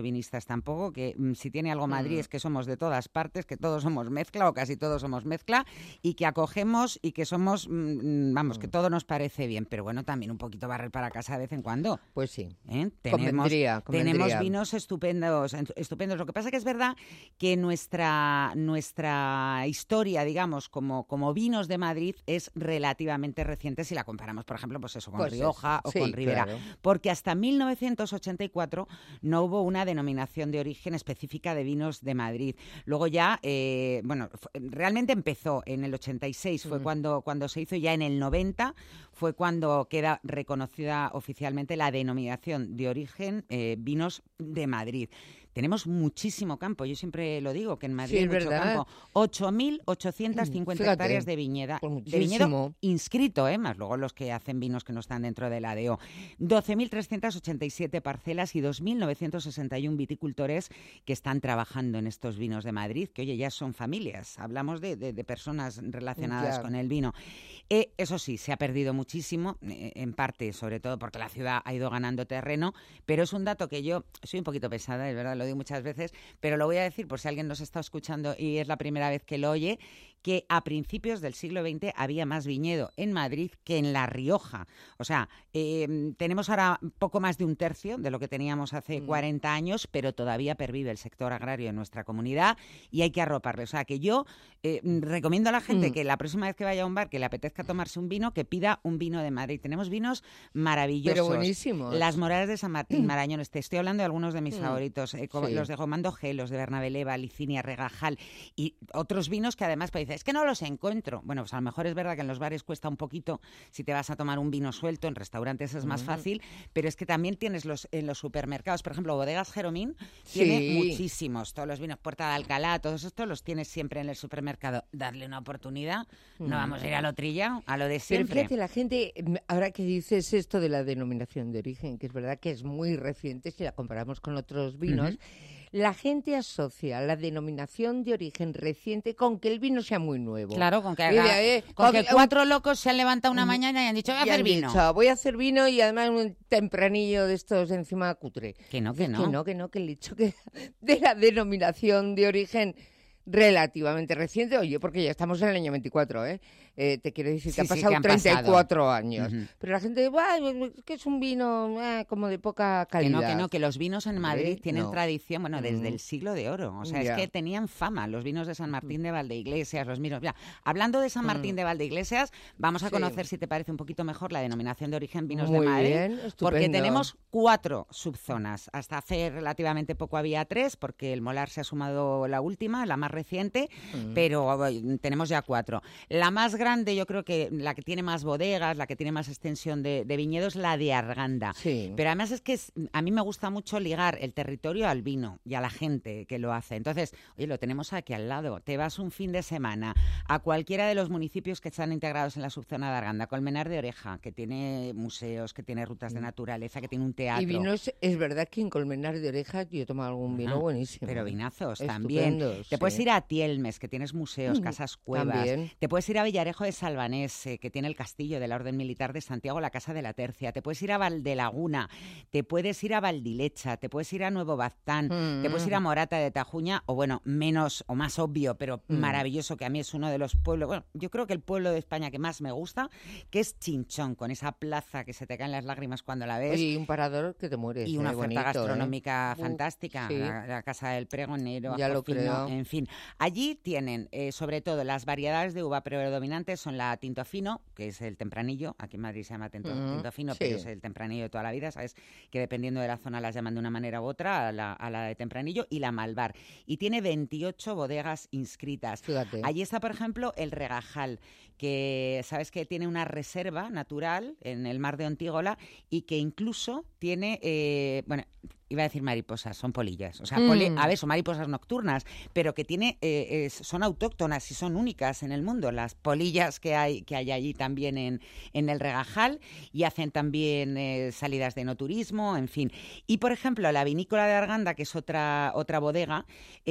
tampoco, que mm, si tiene algo Madrid mm. es que somos de todas partes, que todos somos mezcla o casi todos somos mezcla y que acogemos y que somos, mm, vamos, mm. que todo nos parece bien, pero bueno, también un poquito barrer para casa de vez en cuando. Pues sí. ¿Eh? Tenemos, convendría, convendría. tenemos vinos estupendos, estupendos. Lo que pasa que es verdad que nuestra, nuestra historia, digamos, como, como vinos de Madrid es relativamente reciente si la comparamos, por ejemplo, pues eso, con pues Rioja es, o sí, con Ribera. Claro. Porque hasta mil novecientos ochenta y cuatro no hubo una denominación de origen específica de vinos de Madrid. Luego ya, eh, bueno, realmente empezó en el ochenta y seis, fue mm. cuando, cuando se hizo, ya en el noventa fue cuando queda reconocida oficialmente la denominación de origen eh, vinos de Madrid. Tenemos muchísimo campo, yo siempre lo digo, que en Madrid sí, hay mucho verdad. campo. ocho mil ochocientas cincuenta Fíjate, hectáreas de, viñeda, pues de viñedo inscrito, ¿eh? Más luego los que hacen vinos que no están dentro de la D O. doce mil trescientas ochenta y siete parcelas y dos mil novecientos sesenta y uno viticultores que están trabajando en estos vinos de Madrid, que oye, ya son familias, hablamos de, de, de personas relacionadas ya. con el vino. Eh, eso sí, se ha perdido muchísimo, eh, en parte, sobre todo porque la ciudad ha ido ganando terreno, pero es un dato que yo soy un poquito pesada, es verdad, lo digo muchas veces, pero lo voy a decir por si alguien nos está escuchando y es la primera vez que lo oye, que a principios del siglo veinte había más viñedo en Madrid que en La Rioja. O sea, eh, tenemos ahora poco más de un tercio de lo que teníamos hace mm. cuarenta años, pero todavía pervive el sector agrario en nuestra comunidad y hay que arroparle. O sea, que yo eh, recomiendo a la gente mm. que la próxima vez que vaya a un bar, que le apetezca tomarse un vino, que pida un vino de Madrid. Tenemos vinos maravillosos. Pero buenísimos. Las Moradas de San Martín, mm. Marañones. Te estoy hablando de algunos de mis mm. favoritos. Eh, sí. Los de Gomando G, los de Bernabé Leva, Licinia, Regajal y otros vinos que además pues, dices, es que no los encuentro. Bueno, pues a lo mejor es verdad que en los bares cuesta un poquito si te vas a tomar un vino suelto, en restaurantes es más mm. fácil, pero es que también tienes los en los supermercados, por ejemplo, Bodegas Jeromín sí. tiene muchísimos, todos los vinos Puerta de Alcalá, todos estos los tienes siempre en el supermercado. Darle una oportunidad, mm. no vamos a ir a lo trillado, a lo de siempre. Pero fíjate, la gente, ahora que dices esto de la denominación de origen, que es verdad que es muy reciente si la comparamos con otros vinos, uh-huh. la gente asocia la denominación de origen reciente con que el vino sea muy nuevo. Claro, con que, haga, eh, con, con que cuatro un, locos se han levantado una mañana y han dicho, voy a hacer vino. Dicho, voy a hacer vino y además un tempranillo de estos encima cutre. Que no, que no. Que no, que no, que el hecho que de la denominación de origen relativamente reciente, oye, porque ya estamos en el año veinticuatro, ¿eh? Eh, te quiero decir que sí, han pasado sí, que han treinta y cuatro pasado. Años. Uh-huh. Pero la gente, bueno, que es un vino eh, como de poca calidad. Que no, que no, que los vinos en Madrid ¿Eh? tienen no. tradición, bueno, desde uh-huh. el siglo de oro. O sea, yeah. es que tenían fama los vinos de San Martín de Valdeiglesias, los vinos... Mira, hablando de San Martín uh-huh. de Valdeiglesias, vamos a conocer, sí. si te parece un poquito mejor, la denominación de origen vinos Muy de Madrid. Bien, estupendo. Porque tenemos cuatro subzonas. Hasta hace relativamente poco había tres, porque el Molar se ha sumado la última, la más reciente, uh-huh. pero tenemos ya cuatro. La más grande, yo creo que la que tiene más bodegas, la que tiene más extensión de, de viñedos, la de Arganda. Sí. Pero además es que es, a mí me gusta mucho ligar el territorio al vino y a la gente que lo hace. Entonces, oye, lo tenemos aquí al lado. Te vas un fin de semana a cualquiera de los municipios que están integrados en la subzona de Arganda. Colmenar de Oreja, que tiene museos, que tiene rutas de naturaleza, que tiene un teatro. Y vinos, es verdad que en Colmenar de Oreja yo he tomado algún vino ah, buenísimo. Pero vinazos también. Te sí. puedes ir a Tielmes, que tienes museos, casas, cuevas. También. Te puedes ir a Villarejo de Salvanés, que tiene el castillo de la Orden Militar de Santiago, la Casa de la Tercia. Te puedes ir a Valdelaguna, te puedes ir a Valdilecha, te puedes ir a Nuevo Baztán, mm. te puedes ir a Morata de Tajuña, o bueno, menos o más obvio, pero mm. maravilloso, que a mí es uno de los pueblos, bueno, yo creo que el pueblo de España que más me gusta, que es Chinchón, con esa plaza que se te caen las lágrimas cuando la ves. Y un parador que te mueres. Y una eh, oferta bonito, gastronómica eh. fantástica, uh, sí. la, la Casa del Pregonero, ya lo Fino, creo. En fin, allí tienen, eh, sobre todo, las variedades de uva predominantes son la Tinto Fino, que es el tempranillo, aquí en Madrid se llama tinto, uh-huh. tinto fino, sí. pero es el tempranillo de toda la vida, sabes que dependiendo de la zona las llaman de una manera u otra, a la, a la de tempranillo, y la Malvar. Y tiene veintiocho bodegas inscritas. Fíjate. Allí está, por ejemplo, el Regajal, que sabes que tiene una reserva natural en el mar de Ontígola y que incluso tiene, eh, bueno, iba a decir mariposas, son polillas. O sea, mm. poli, a ver, son mariposas nocturnas, pero que tiene, eh, es, son autóctonas y son únicas en el mundo. Las polillas que hay que hay allí también en, en el Regajal, y hacen también eh, salidas de enoturismo, en fin. Y, por ejemplo, la vinícola de Arganda, que es otra, otra bodega,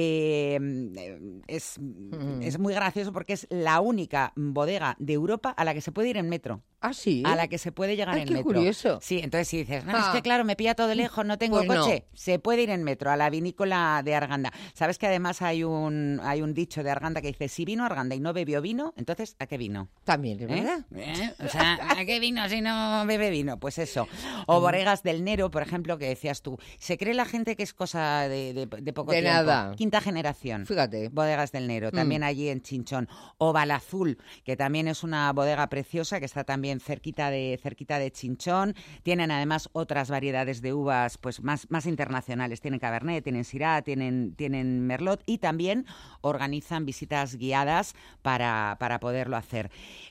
eh, es, mm. es muy gracioso porque es la única bodega de Europa a la que se puede ir en metro. ¿Ah, sí? A la que se puede llegar Ay, en qué metro. curioso. Sí, entonces si dices, no, Ah. es que claro, me pilla todo de lejos, no tengo Pues coche. no. Se puede ir en metro a la vinícola de Arganda. ¿Sabes que además hay un hay un dicho de Arganda que dice, si vino a Arganda y no bebió vino, entonces ¿a qué vino? También, ¿es verdad? ¿Eh? ¿Eh? O sea, ¿a qué vino si no bebe vino? Pues eso. O bodegas del Nero, por ejemplo, que decías tú. Se cree la gente que es cosa de, de, de poco De tiempo. nada. Quinta generación. Fíjate. Bodegas del Nero, también Mm. allí en Chinchón. O Balazul, que también es una bodega preciosa, que está también cerquita de, cerquita de Chinchón. Tienen además otras variedades de uvas pues más, más internacionales. Tienen Cabernet, tienen Syrah, tienen, tienen Merlot y también organizan visitas guiadas para, para poderlo hacer.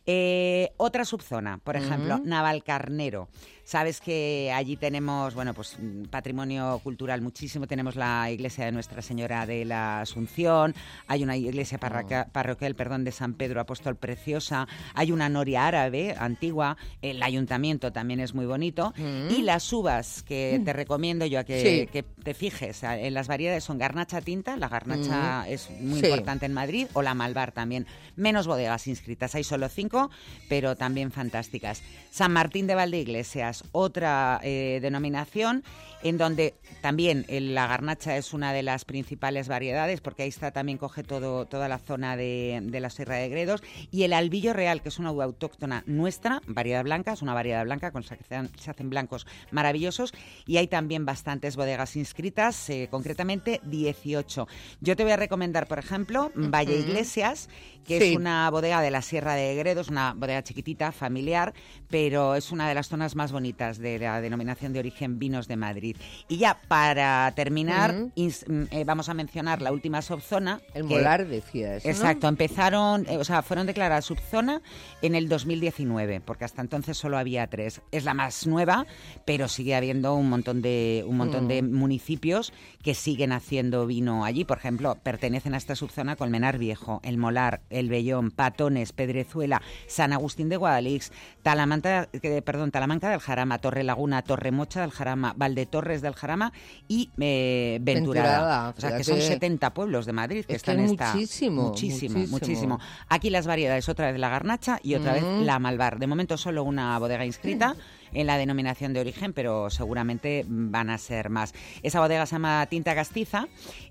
Eh, otra subzona, por ejemplo, Mm. Navalcarnero. Sabes que allí tenemos, bueno, pues patrimonio cultural muchísimo. Tenemos la iglesia de Nuestra Señora de la Asunción, hay una iglesia parroquia- parroquial, perdón, de San Pedro Apóstol preciosa, hay una noria árabe antigua, el ayuntamiento también es muy bonito, Mm. y las uvas que te recomiendo yo a que, Sí. que te fijes en las variedades son garnacha tinta, la garnacha Mm. es muy Sí. importante en Madrid, o la malvar también. Menos bodegas inscritas, hay solo cinco, pero también fantásticas. San Martín de Valdeiglesias, otra eh, denominación en donde también el- la garnacha es una de las principales variedades, porque ahí está también coge todo, toda la zona de, de la Sierra de Gredos, y el Albillo Real, que es una uva autóctona nuestra, variedad blanca, es una variedad blanca con la que se hacen, se hacen blancos maravillosos, y hay también bastantes bodegas inscritas, eh, concretamente dieciocho. Yo te voy a recomendar, por ejemplo, Valle Iglesias, que Sí. es una bodega de la Sierra de Gredos, una bodega chiquitita, familiar, pero es una de las zonas más bonitas de la denominación de origen Vinos de Madrid. Y ya para terminar, Mm. ins- mm, eh, vamos a mencionar la última subzona. El que- Molar, decías, ¿no? Exacto, empezaron, eh, o sea, fueron declaradas subzona en el dos mil diecinueve, porque hasta entonces solo había tres. Es la más nueva, pero sigue habiendo un montón de un montón Mm. de municipios que siguen haciendo vino allí. Por ejemplo, pertenecen a esta subzona Colmenar Viejo, El Molar, El Vellón, Patones, Pedrezuela, San Agustín de Guadalix, Talamanca, eh, perdón, Talamanca del Jarama, Torre Laguna, Torremocha del Jarama, Valdetorres del Jarama y eh, Venturada. Venturada, O sea, que son fíjate. setenta pueblos de Madrid que Es que están en es esta... muchísimo, muchísimo, muchísimo. muchísimo. Aquí las variedades, otra vez la garnacha y otra Mm. vez la malvar. De momento solo una bodega inscrita en la denominación de origen, pero seguramente van a ser más. Esa bodega se llama Tinta Castiza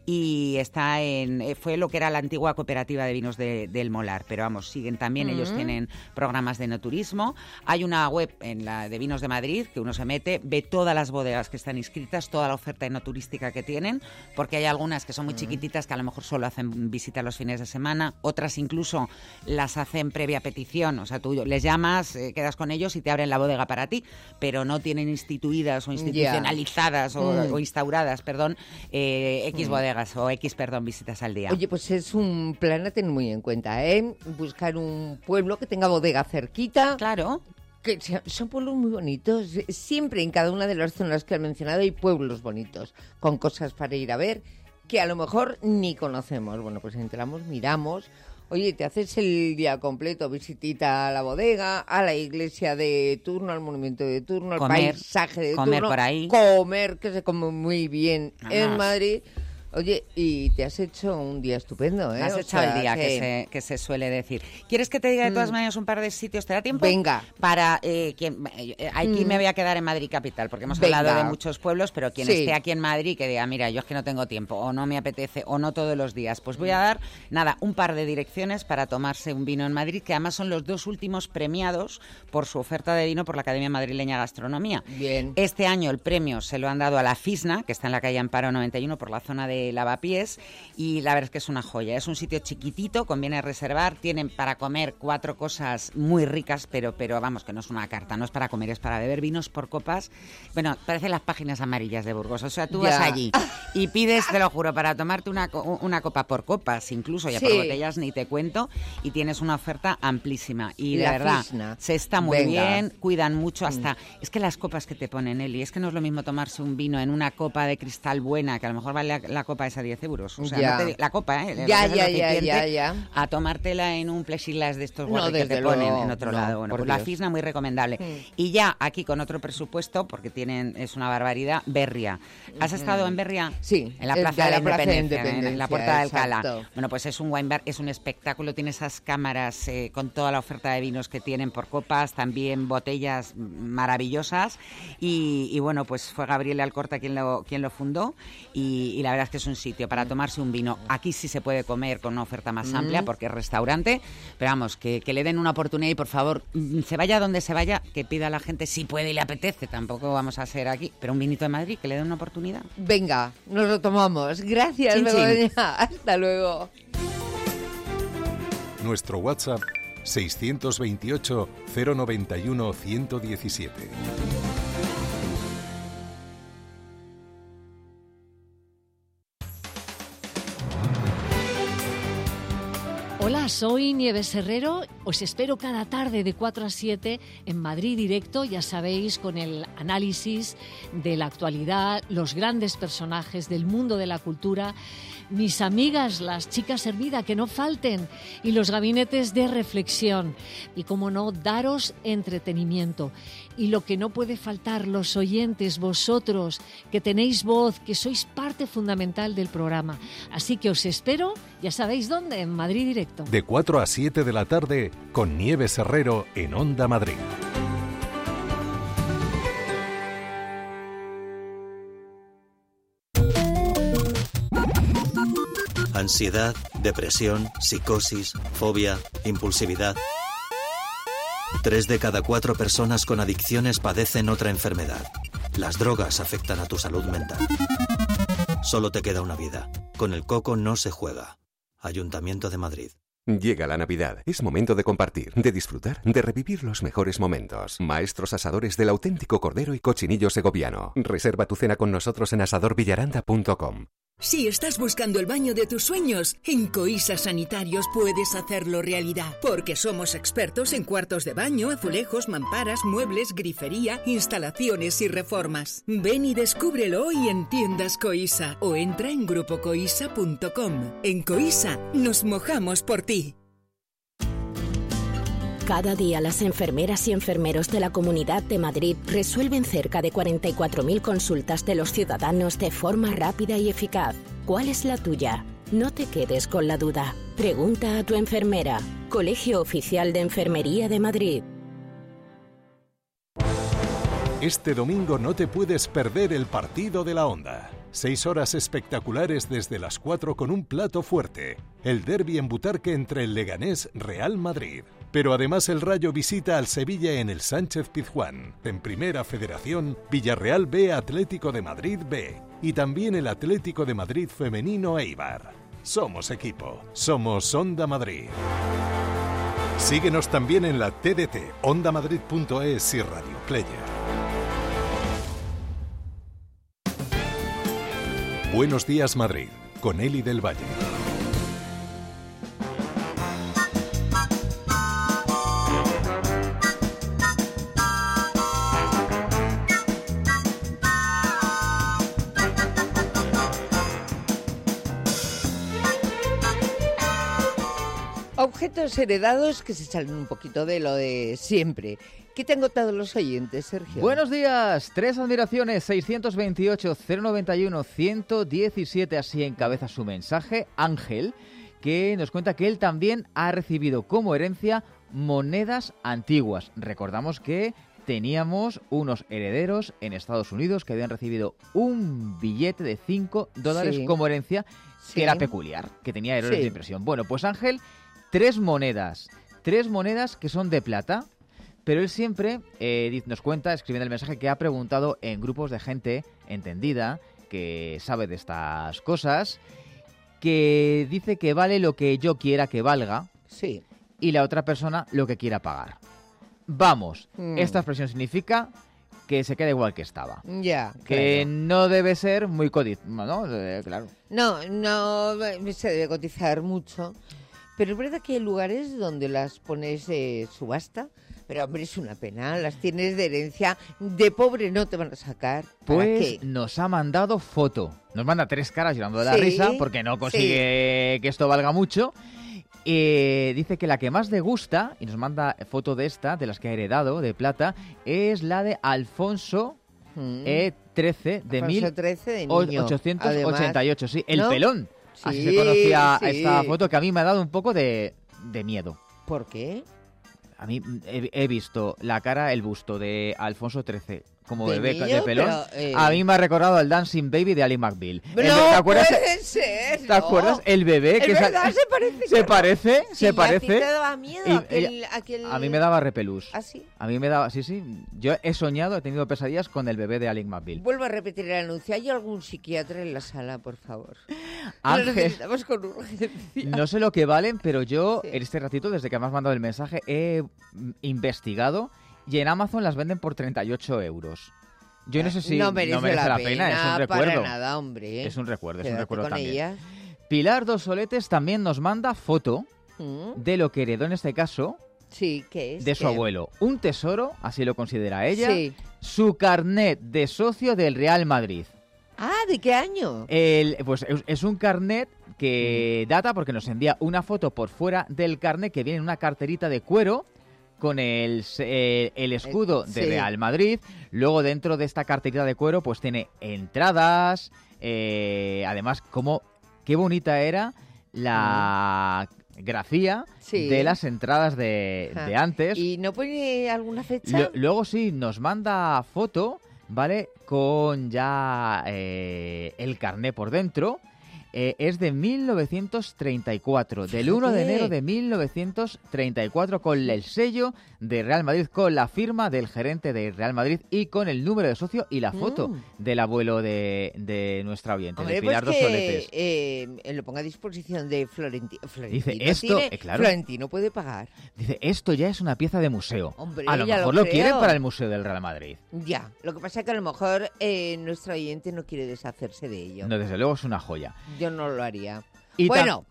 y está en eh, fue lo que era la antigua cooperativa de vinos de- del Molar, pero vamos, siguen también, ellos Mm. tienen programas de enoturismo. Hay una web en la de Vinos de Madrid que uno se mete, ve todas las bodegas que están inscritas, toda la oferta enoturística que tienen, porque hay algunas que son muy Mm. chiquititas que a lo mejor solo hacen visita los fines de semana, otras incluso las hacen previa petición, o sea, tú les llamas, eh, quedas con ellos y te abren la bodega para ti, pero no tienen instituidas o institucionalizadas o, Mm. o instauradas, perdón, eh, X Mm. bodegas o X, perdón, visitas al día. Oye, pues es un plan a tener muy en cuenta, ¿eh? Buscar un pueblo que tenga bodega cerquita. Claro. Que sea- son pueblos muy bonitos. Siempre en cada una de las zonas que han mencionado hay pueblos bonitos, con cosas para ir a ver que a lo mejor ni conocemos. Bueno, pues entramos, miramos. Oye, te haces el día completo, visitita a la bodega, a la iglesia de turno, al monumento de turno, al Comer, paisaje de comer turno. por ahí. Comer, que se come muy bien en Además. Madrid. Oye, y te has hecho un día estupendo, ¿eh? Has O echado el sea día, que... se, que se suele decir. ¿Quieres que te diga de todas Mm. maneras un par de sitios? ¿Te da tiempo? Venga. Para eh, quien, eh, aquí Mm. me voy a quedar en Madrid capital, porque hemos Venga. hablado de muchos pueblos, pero quien Sí. esté aquí en Madrid que diga, mira, yo es que no tengo tiempo, o no me apetece, o no todos los días, pues voy a dar, nada, un par de direcciones para tomarse un vino en Madrid, que además son los dos últimos premiados por su oferta de vino por la Academia Madrileña de Gastronomía. Bien. Este año el premio se lo han dado a La Fisna, que está en la calle Amparo noventa y uno por la zona de Lavapiés, y la verdad es que es una joya. Es un sitio chiquitito, conviene reservar, tienen para comer cuatro cosas muy ricas, pero, pero vamos, que no es una carta, no es para comer, es para beber vinos por copas. Bueno, parecen las páginas amarillas de Burgos, o sea, tú Ya. vas allí y pides, te lo juro, para tomarte una, co- una copa por copas, incluso, ya por Sí. botellas ni te cuento, y tienes una oferta amplísima. Y de La verdad, Fisna. se está muy Venga. bien, cuidan mucho hasta... Es que las copas que te ponen, Eli, es que no es lo mismo tomarse un vino en una copa de cristal buena, que a lo mejor vale la, la copa copa es a diez euros. O sea, Ya. no te- la copa, ¿eh? El- Ya, el ya, ya, recipiente, ya, ya. A tomártela en un plexiglas de estos No, guarros que desde te ponen luego, en otro no, lado. Bueno, por pues la Dios. Fisna muy recomendable. Y ya aquí con otro presupuesto, porque tienen es una barbaridad, Berria. ¿Has Ujú. estado en Berria? Sí, En la el Plaza de de la la Plaza de Independencia, en la Independencia, Puerta de Alcalá. exacto. Bueno, pues es un wine bar, es un espectáculo, tiene esas cámaras eh, con toda la oferta de vinos que tienen por copas, también botellas maravillosas y, y bueno, pues fue Gabriel Alcorta quien lo, quien lo fundó y, y la verdad es que es un sitio para tomarse un vino. Aquí sí se puede comer con una oferta más Mm. amplia porque es restaurante, pero vamos, que, que le den una oportunidad y por favor, mm, se vaya donde se vaya, que pida a la gente si puede y le apetece, tampoco vamos a ser aquí, pero un vinito de Madrid, que le den una oportunidad. Venga, nos lo tomamos. Gracias, Chin, chin. Begoña. Hasta luego. Nuestro WhatsApp seiscientos veintiocho, cero noventa y uno, ciento diecisiete. Hola, soy Nieves Herrero. Os espero cada tarde de cuatro a siete en Madrid Directo, ya sabéis, con el análisis de la actualidad, los grandes personajes del mundo de la cultura, mis amigas, las chicas Hermida, que no falten, y los gabinetes de reflexión. Y, como no, daros entretenimiento. Y lo que no puede faltar, los oyentes, vosotros, que tenéis voz, que sois parte fundamental del programa. Así que os espero, ya sabéis dónde, en Madrid Directo. De cuatro a siete de la tarde con Nieves Herrero en Onda Madrid. Ansiedad, depresión, psicosis, fobia, impulsividad. Tres de cada cuatro personas con adicciones padecen otra enfermedad. Las drogas afectan a tu salud mental. Solo te queda una vida. Con el coco no se juega. Ayuntamiento de Madrid. Llega la Navidad. Es momento de compartir, de disfrutar, de revivir los mejores momentos. Maestros asadores del auténtico cordero y cochinillo segoviano. Reserva tu cena con nosotros en asador villaranda punto com. Si estás buscando el baño de tus sueños, en Coisa Sanitarios puedes hacerlo realidad, porque somos expertos en cuartos de baño, azulejos, mamparas, muebles, grifería, instalaciones y reformas. Ven y descúbrelo hoy en tiendas Coisa o entra en grupo coisa punto com. En Coisa nos mojamos por ti. Cada día las enfermeras y enfermeros de la Comunidad de Madrid resuelven cerca de cuarenta y cuatro mil consultas de los ciudadanos de forma rápida y eficaz. ¿Cuál es la tuya? No te quedes con la duda. Pregunta a tu enfermera. Colegio Oficial de Enfermería de Madrid. Este domingo no te puedes perder el partido de la Onda. Seis horas espectaculares desde las cuatro con un plato fuerte. El derbi en Butarque entre el Leganés Real Madrid. Pero además el Rayo visita al Sevilla en el Sánchez Pizjuán. En Primera Federación, Villarreal B Atlético de Madrid B. Y también el Atlético de Madrid Femenino Eibar. Somos equipo. Somos Onda Madrid. Síguenos también en la T D T, onda madrid punto es y Radio Player. Buenos días Madrid, con Eli del Valle. Objetos heredados que se salen un poquito de lo de siempre. ¿Qué te han contado los oyentes, Sergio? Buenos días, tres admiraciones, seiscientos veintiocho, cero noventa y uno, ciento diecisiete, así encabeza su mensaje, Ángel, que nos cuenta que él también ha recibido como herencia monedas antiguas. Recordamos que teníamos unos herederos en Estados Unidos que habían recibido un billete de cinco dólares Sí. como herencia, Sí. que era peculiar, que tenía errores Sí. de impresión. Bueno, pues Ángel, tres monedas, tres monedas que son de plata. Pero él siempre eh, nos cuenta, escribiendo el mensaje, que ha preguntado en grupos de gente entendida, que sabe de estas cosas, que dice que vale lo que yo quiera que valga, sí, y la otra persona lo que quiera pagar. Vamos, Mm. esta expresión significa que se queda igual que estaba. Ya, Que claro. no debe ser muy codit, ¿no? Eh, claro. No, no se debe cotizar mucho, pero es verdad que hay lugares donde las pones de subasta, Pero hombre, es una pena, las tienes de herencia, de pobre no te van a sacar. ¿Para Pues qué? nos ha mandado foto. Nos manda tres caras llorando de la Sí, risa porque no consigue que esto valga mucho. Eh, dice que la que más le gusta, y nos manda foto de esta, de las que ha heredado, de plata, es la de Alfonso Mm. eh, trece de Alfonso trece de niño, mil ochocientos ochenta y ocho. además. Sí, el ¿No? pelón. Así Sí, se conocía sí. esta foto, que a mí me ha dado un poco de, de miedo. ¿Por qué? A mí he, he visto la cara, el busto de Alfonso trece como ¿De bebé niño? de pelón. Pero, eh, A mí me ha recordado al Dancing Baby de Ali McBeal. El No be- ¿Te acuerdas? puede ser, ¿Te no. acuerdas? El bebé Es que sal- verdad, se parece. se parece, Sí, se y a ti parece. te daba miedo Y aquel- ella- aquel- A mí me daba repelús. ¿Ah, sí? A mí me daba, sí, sí. Yo he soñado, he tenido pesadillas con el bebé de Ali McBeal. Vuelvo a repetir el anuncio. ¿Hay algún psiquiatra en la sala, por favor? Ángel. Lo necesitamos con urgencia. No sé lo que valen, pero yo en este ratito, desde que me has mandado el mensaje, he mm, investigado y en Amazon las venden por treinta y ocho euros. Yo no sé si no merece, la, la pena, es un pena recuerdo. para nada, hombre. Es un recuerdo, es un Quédate recuerdo con también. ella. Pilar Dos Soletes también nos manda foto Mm. de lo que heredó en este caso Sí, ¿qué es? de su ¿Qué? abuelo. Un tesoro, así lo considera ella. Sí. Su carnet de socio del Real Madrid. Ah, ¿de qué año? El, pues es, es un carnet que Mm. data porque nos envía una foto por fuera del carnet que viene en una carterita de cuero con el, eh, el escudo Eh, de sí. Real Madrid. Luego dentro de esta carterita de cuero pues tiene entradas. eh, además, como qué bonita era la grafía Sí. de las entradas de, Ajá. de antes. ¿Y no pone alguna fecha? Lo- luego sí, nos manda foto, ¿vale? Con ya eh, el carné por dentro. Eh, es de mil novecientos treinta y cuatro, del uno de Fíjate. enero de mil novecientos treinta y cuatro, con el sello de Real Madrid, con la firma del gerente de Real Madrid y con el número de socio y la foto Mm. del abuelo de, de nuestra oyente, Hombre, de Pilar pues Dos que, Soletes. eh, lo ponga a disposición de Florenti- Florentino. Dice, esto, tiene- eh, claro. Florentino puede pagar. Dice, esto ya es una pieza de museo. Hombre, a lo ya mejor lo lo, quieren creo. para el Museo del Real Madrid. Ya, lo que pasa es que a lo mejor eh, nuestro oyente no quiere deshacerse de ello. No, desde luego es una joya. Yo no lo haría. Y bueno,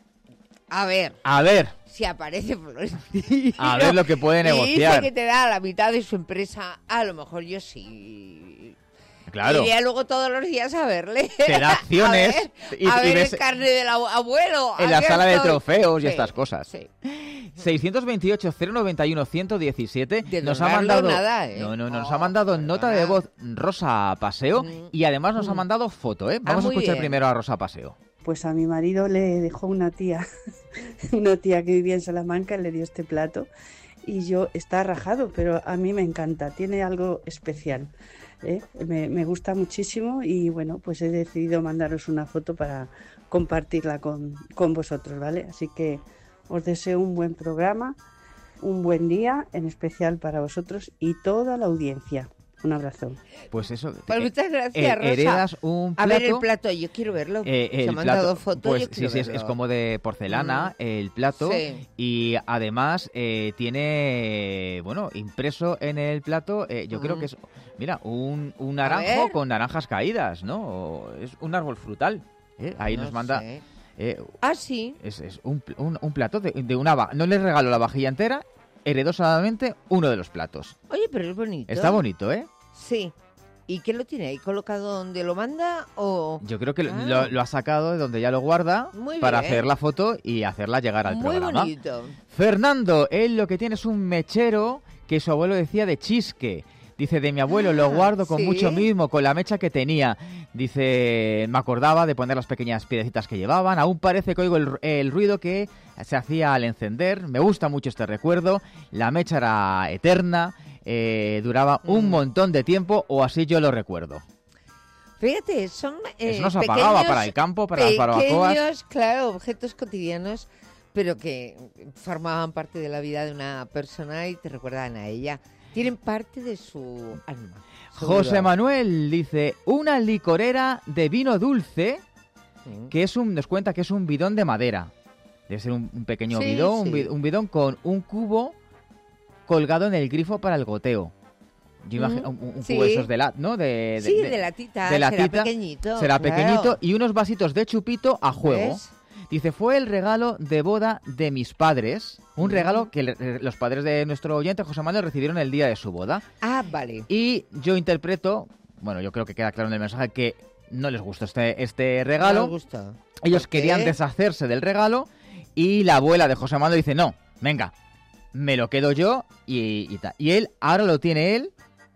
a ver, A ver, si aparece Florentino a ver lo que puede y dice negociar. que te da la mitad de su empresa, a lo mejor yo sí. Claro. Iría luego todos los días a verle. Te da acciones a ver, y- a y ver ves- el carne del abu- abuelo. En la aquí sala de estoy. trofeos y Sí, estas cosas. sí. seiscientos veintiocho, cero noventa y uno, ciento diecisiete De nos ha don Carlos mandado nada, ¿eh? no, no, no, nos ha mandado nota de voz Rosa Paseo y además nos ha mandado foto, ¿eh? Vamos a muy escuchar bien. primero a Rosa Paseo. Pues a mi marido le dejó una tía, una tía que vivía en Salamanca, le dio este plato y yo está rajado, pero a mí me encanta, tiene algo especial, ¿eh? me, me gusta muchísimo y bueno, pues he decidido mandaros una foto para compartirla con, con vosotros, ¿vale? Así que os deseo un buen programa, un buen día, en especial para vosotros y toda la audiencia. Un abrazo. Pues eso. Pues eh, muchas gracias, eh, Rosa. heredas un A plato. ver el plato, yo quiero verlo. Eh, Se el ha mandado plato, foto, pues yo sí, quiero sí, es, verlo. es como de porcelana Mm. el plato Sí. y además eh, tiene, bueno, impreso en el plato, eh, yo creo Mm. que es, mira, un, un A naranjo ver. con naranjas caídas, ¿no? O es un árbol frutal. ¿eh? Ahí No nos manda. sé. eh, Ah, sí. es, es un, pl- un- un plato de, de una va- no le regaló la vajilla entera, heredó solamente uno de los platos. Oye, pero es bonito. Está bonito, ¿eh? Sí. ¿Y qué lo tiene ahí colocado donde lo manda o...? Yo creo que lo- Ah. lo, lo ha sacado de donde ya lo guarda Muy para bien. hacer la foto y hacerla llegar al Muy programa. bonito. Fernando, él lo que tiene es un mechero que su abuelo decía de chisque. Dice, de mi abuelo lo guardo con ¿sí? mucho mimo, con la mecha que tenía. Dice, me acordaba de poner las pequeñas piedecitas que llevaban. Aún parece que oigo el, el ruido que se hacía al encender. Me gusta mucho este recuerdo. La mecha era eterna, eh, duraba Mm. un montón de tiempo, o así yo lo recuerdo. Fíjate, son eh, Eso nos apagaba para el campo, para las barbacoas. Pequeños, claro, objetos cotidianos, pero que formaban parte de la vida de una persona y te recuerdan a ella. Tienen parte de su alma. seguro. José Manuel dice, una licorera de vino dulce, Mm. que es un, nos cuenta que es un bidón de madera. Debe ser un, un pequeño Sí, bidón, un, sí. bi- un bidón con un cubo colgado en el grifo para el goteo. Yo imagino Mm, un, un sí. cubo de esos de la, ¿no? De, Sí, de latita, de será latita, pequeñito, será claro. pequeñito y unos vasitos de chupito a juego. ¿Ves? Dice, fue el regalo de boda de mis padres, un regalo que le, los padres de nuestro oyente, José Manuel, recibieron el día de su boda. Ah, vale. Y yo interpreto, bueno, yo creo que queda claro en el mensaje que no les gustó este, este regalo. No les gustó. Ellos ¿Por qué? querían deshacerse del regalo y la abuela de José Manuel dice, no, venga, me lo quedo yo y, y tal. Y él, ahora lo tiene él,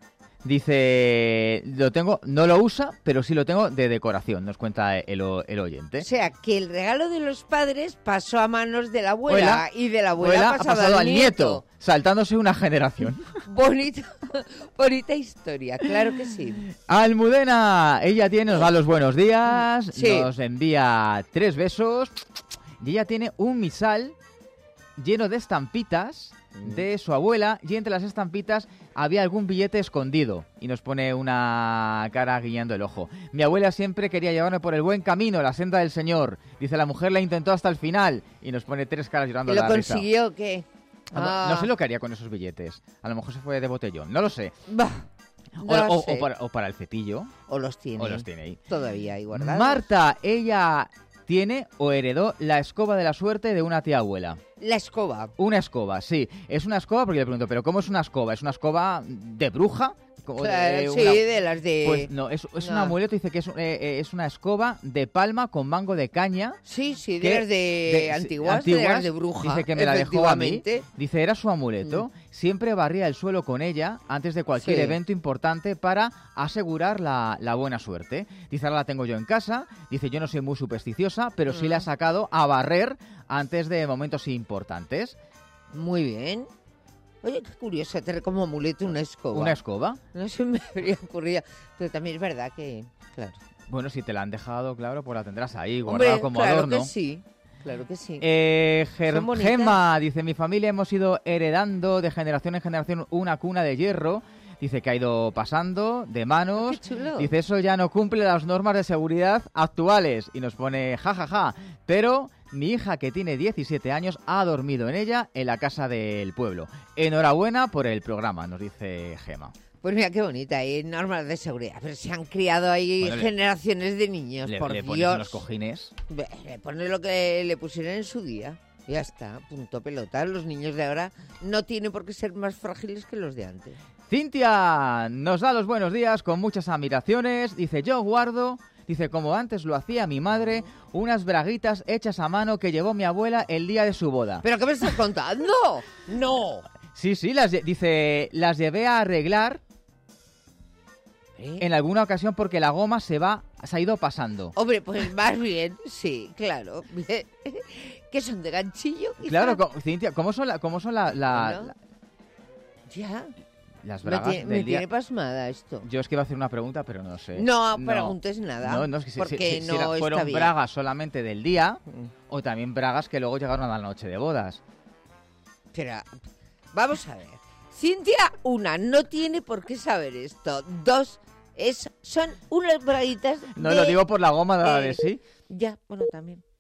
dice, lo tengo, no lo usa, pero sí lo tengo de decoración, nos cuenta el, el oyente. O sea, que el regalo de los padres pasó a manos de la abuela, Abuela, y de la abuela, abuela ha pasado, ha pasado al nieto. saltándose una generación. Bonita, bonita historia, claro que sí. Almudena, ella tiene, nos da los buenos días, Sí. nos envía tres besos y ella tiene un misal lleno de estampitas de su abuela y entre las estampitas había algún billete escondido y nos pone una cara guiñando el ojo. Mi abuela siempre quería llevarme por el buen camino, la senda del Señor. Dice, la mujer la intentó hasta el final y nos pone tres caras llorando ¿Y de lo la risa. consiguió o qué? A lo- Ah. No sé lo que haría con esos billetes. A lo mejor se fue de botellón, no lo sé. Bah, O, no o- sé. o para, o para el cepillo. O los tiene. O los tiene ahí. Todavía ahí guardados. Marta, ella tiene o heredó la escoba de la suerte de una tía abuela. La escoba. Una escoba, sí. Es una escoba porque le pregunto, ¿pero cómo es una escoba? ¿Es una escoba de bruja? Como Claro, de sí, una- de las de... Pues no, es, es un No. amuleto, dice que es, eh, eh, es una escoba de palma con mango de caña. Sí, sí, de que- las de, de- antiguas, de las de bruja. Dice que me la dejó a mí. efectivamente. Dice, era su amuleto. Siempre barría el suelo con ella antes de cualquier Sí. evento importante para asegurar la, la buena suerte. Dice, ahora la tengo yo en casa. Dice, yo no soy muy supersticiosa, pero sí la he Mm. sacado a barrer antes de momentos importantes. Muy bien. Oye, qué curioso tener como amuleto una escoba. ¿Una escoba? No se me habría ocurrido. Pero también es verdad que, claro. Bueno, si te la han dejado, claro, pues la tendrás ahí, Hombre, guardada como claro adorno. que sí. Claro que sí. Eh, Ger- Son bonitas. Gemma dice, mi familia hemos ido heredando de generación en generación una cuna de hierro. Dice que ha ido pasando de manos. Qué chulo. Dice, eso ya no cumple las normas de seguridad actuales. Y nos pone jajaja. Pero mi hija, que tiene diecisiete años, ha dormido en ella en la casa del pueblo. Enhorabuena por el programa, nos dice Gemma. Pues mira qué bonita, hay normas de seguridad. Pero se han criado ahí Bueno, le- generaciones de niños, Le, por le pones Dios. unos cojines. Ve, Le pones lo que le pusieron en su día. Ya está, punto pelota. Los niños de ahora no tienen por qué ser más frágiles que los de antes. Cintia nos da los buenos días con muchas admiraciones. Dice, yo guardo, dice, como antes lo hacía mi madre, unas braguitas hechas a mano que llevó mi abuela el día de su boda. ¿Pero qué me estás contando? ¡No! Sí, sí, las lle- dice, las llevé a arreglar ¿Eh? en alguna ocasión porque la goma se va, se ha ido pasando. Hombre, pues más bien, sí, claro. ¿Qué son, de ganchillo? quizá? Claro, co- Cintia, ¿cómo son, la, cómo son la, la- Bueno, la- Ya. las Me, bragas tiene, me del día? tiene pasmada esto. Yo es que iba a hacer una pregunta, pero no sé. No preguntes nada, No, no, es que si, porque si- si- si no era- está fueron bien. bragas solamente del día o también bragas que luego llegaron a la noche de bodas. Pero, vamos a ver. Cintia, una, no tiene por qué saber esto. Dos, es, son unas braguitas No de- lo digo por la goma de, eh, de sí. Ya, bueno, también.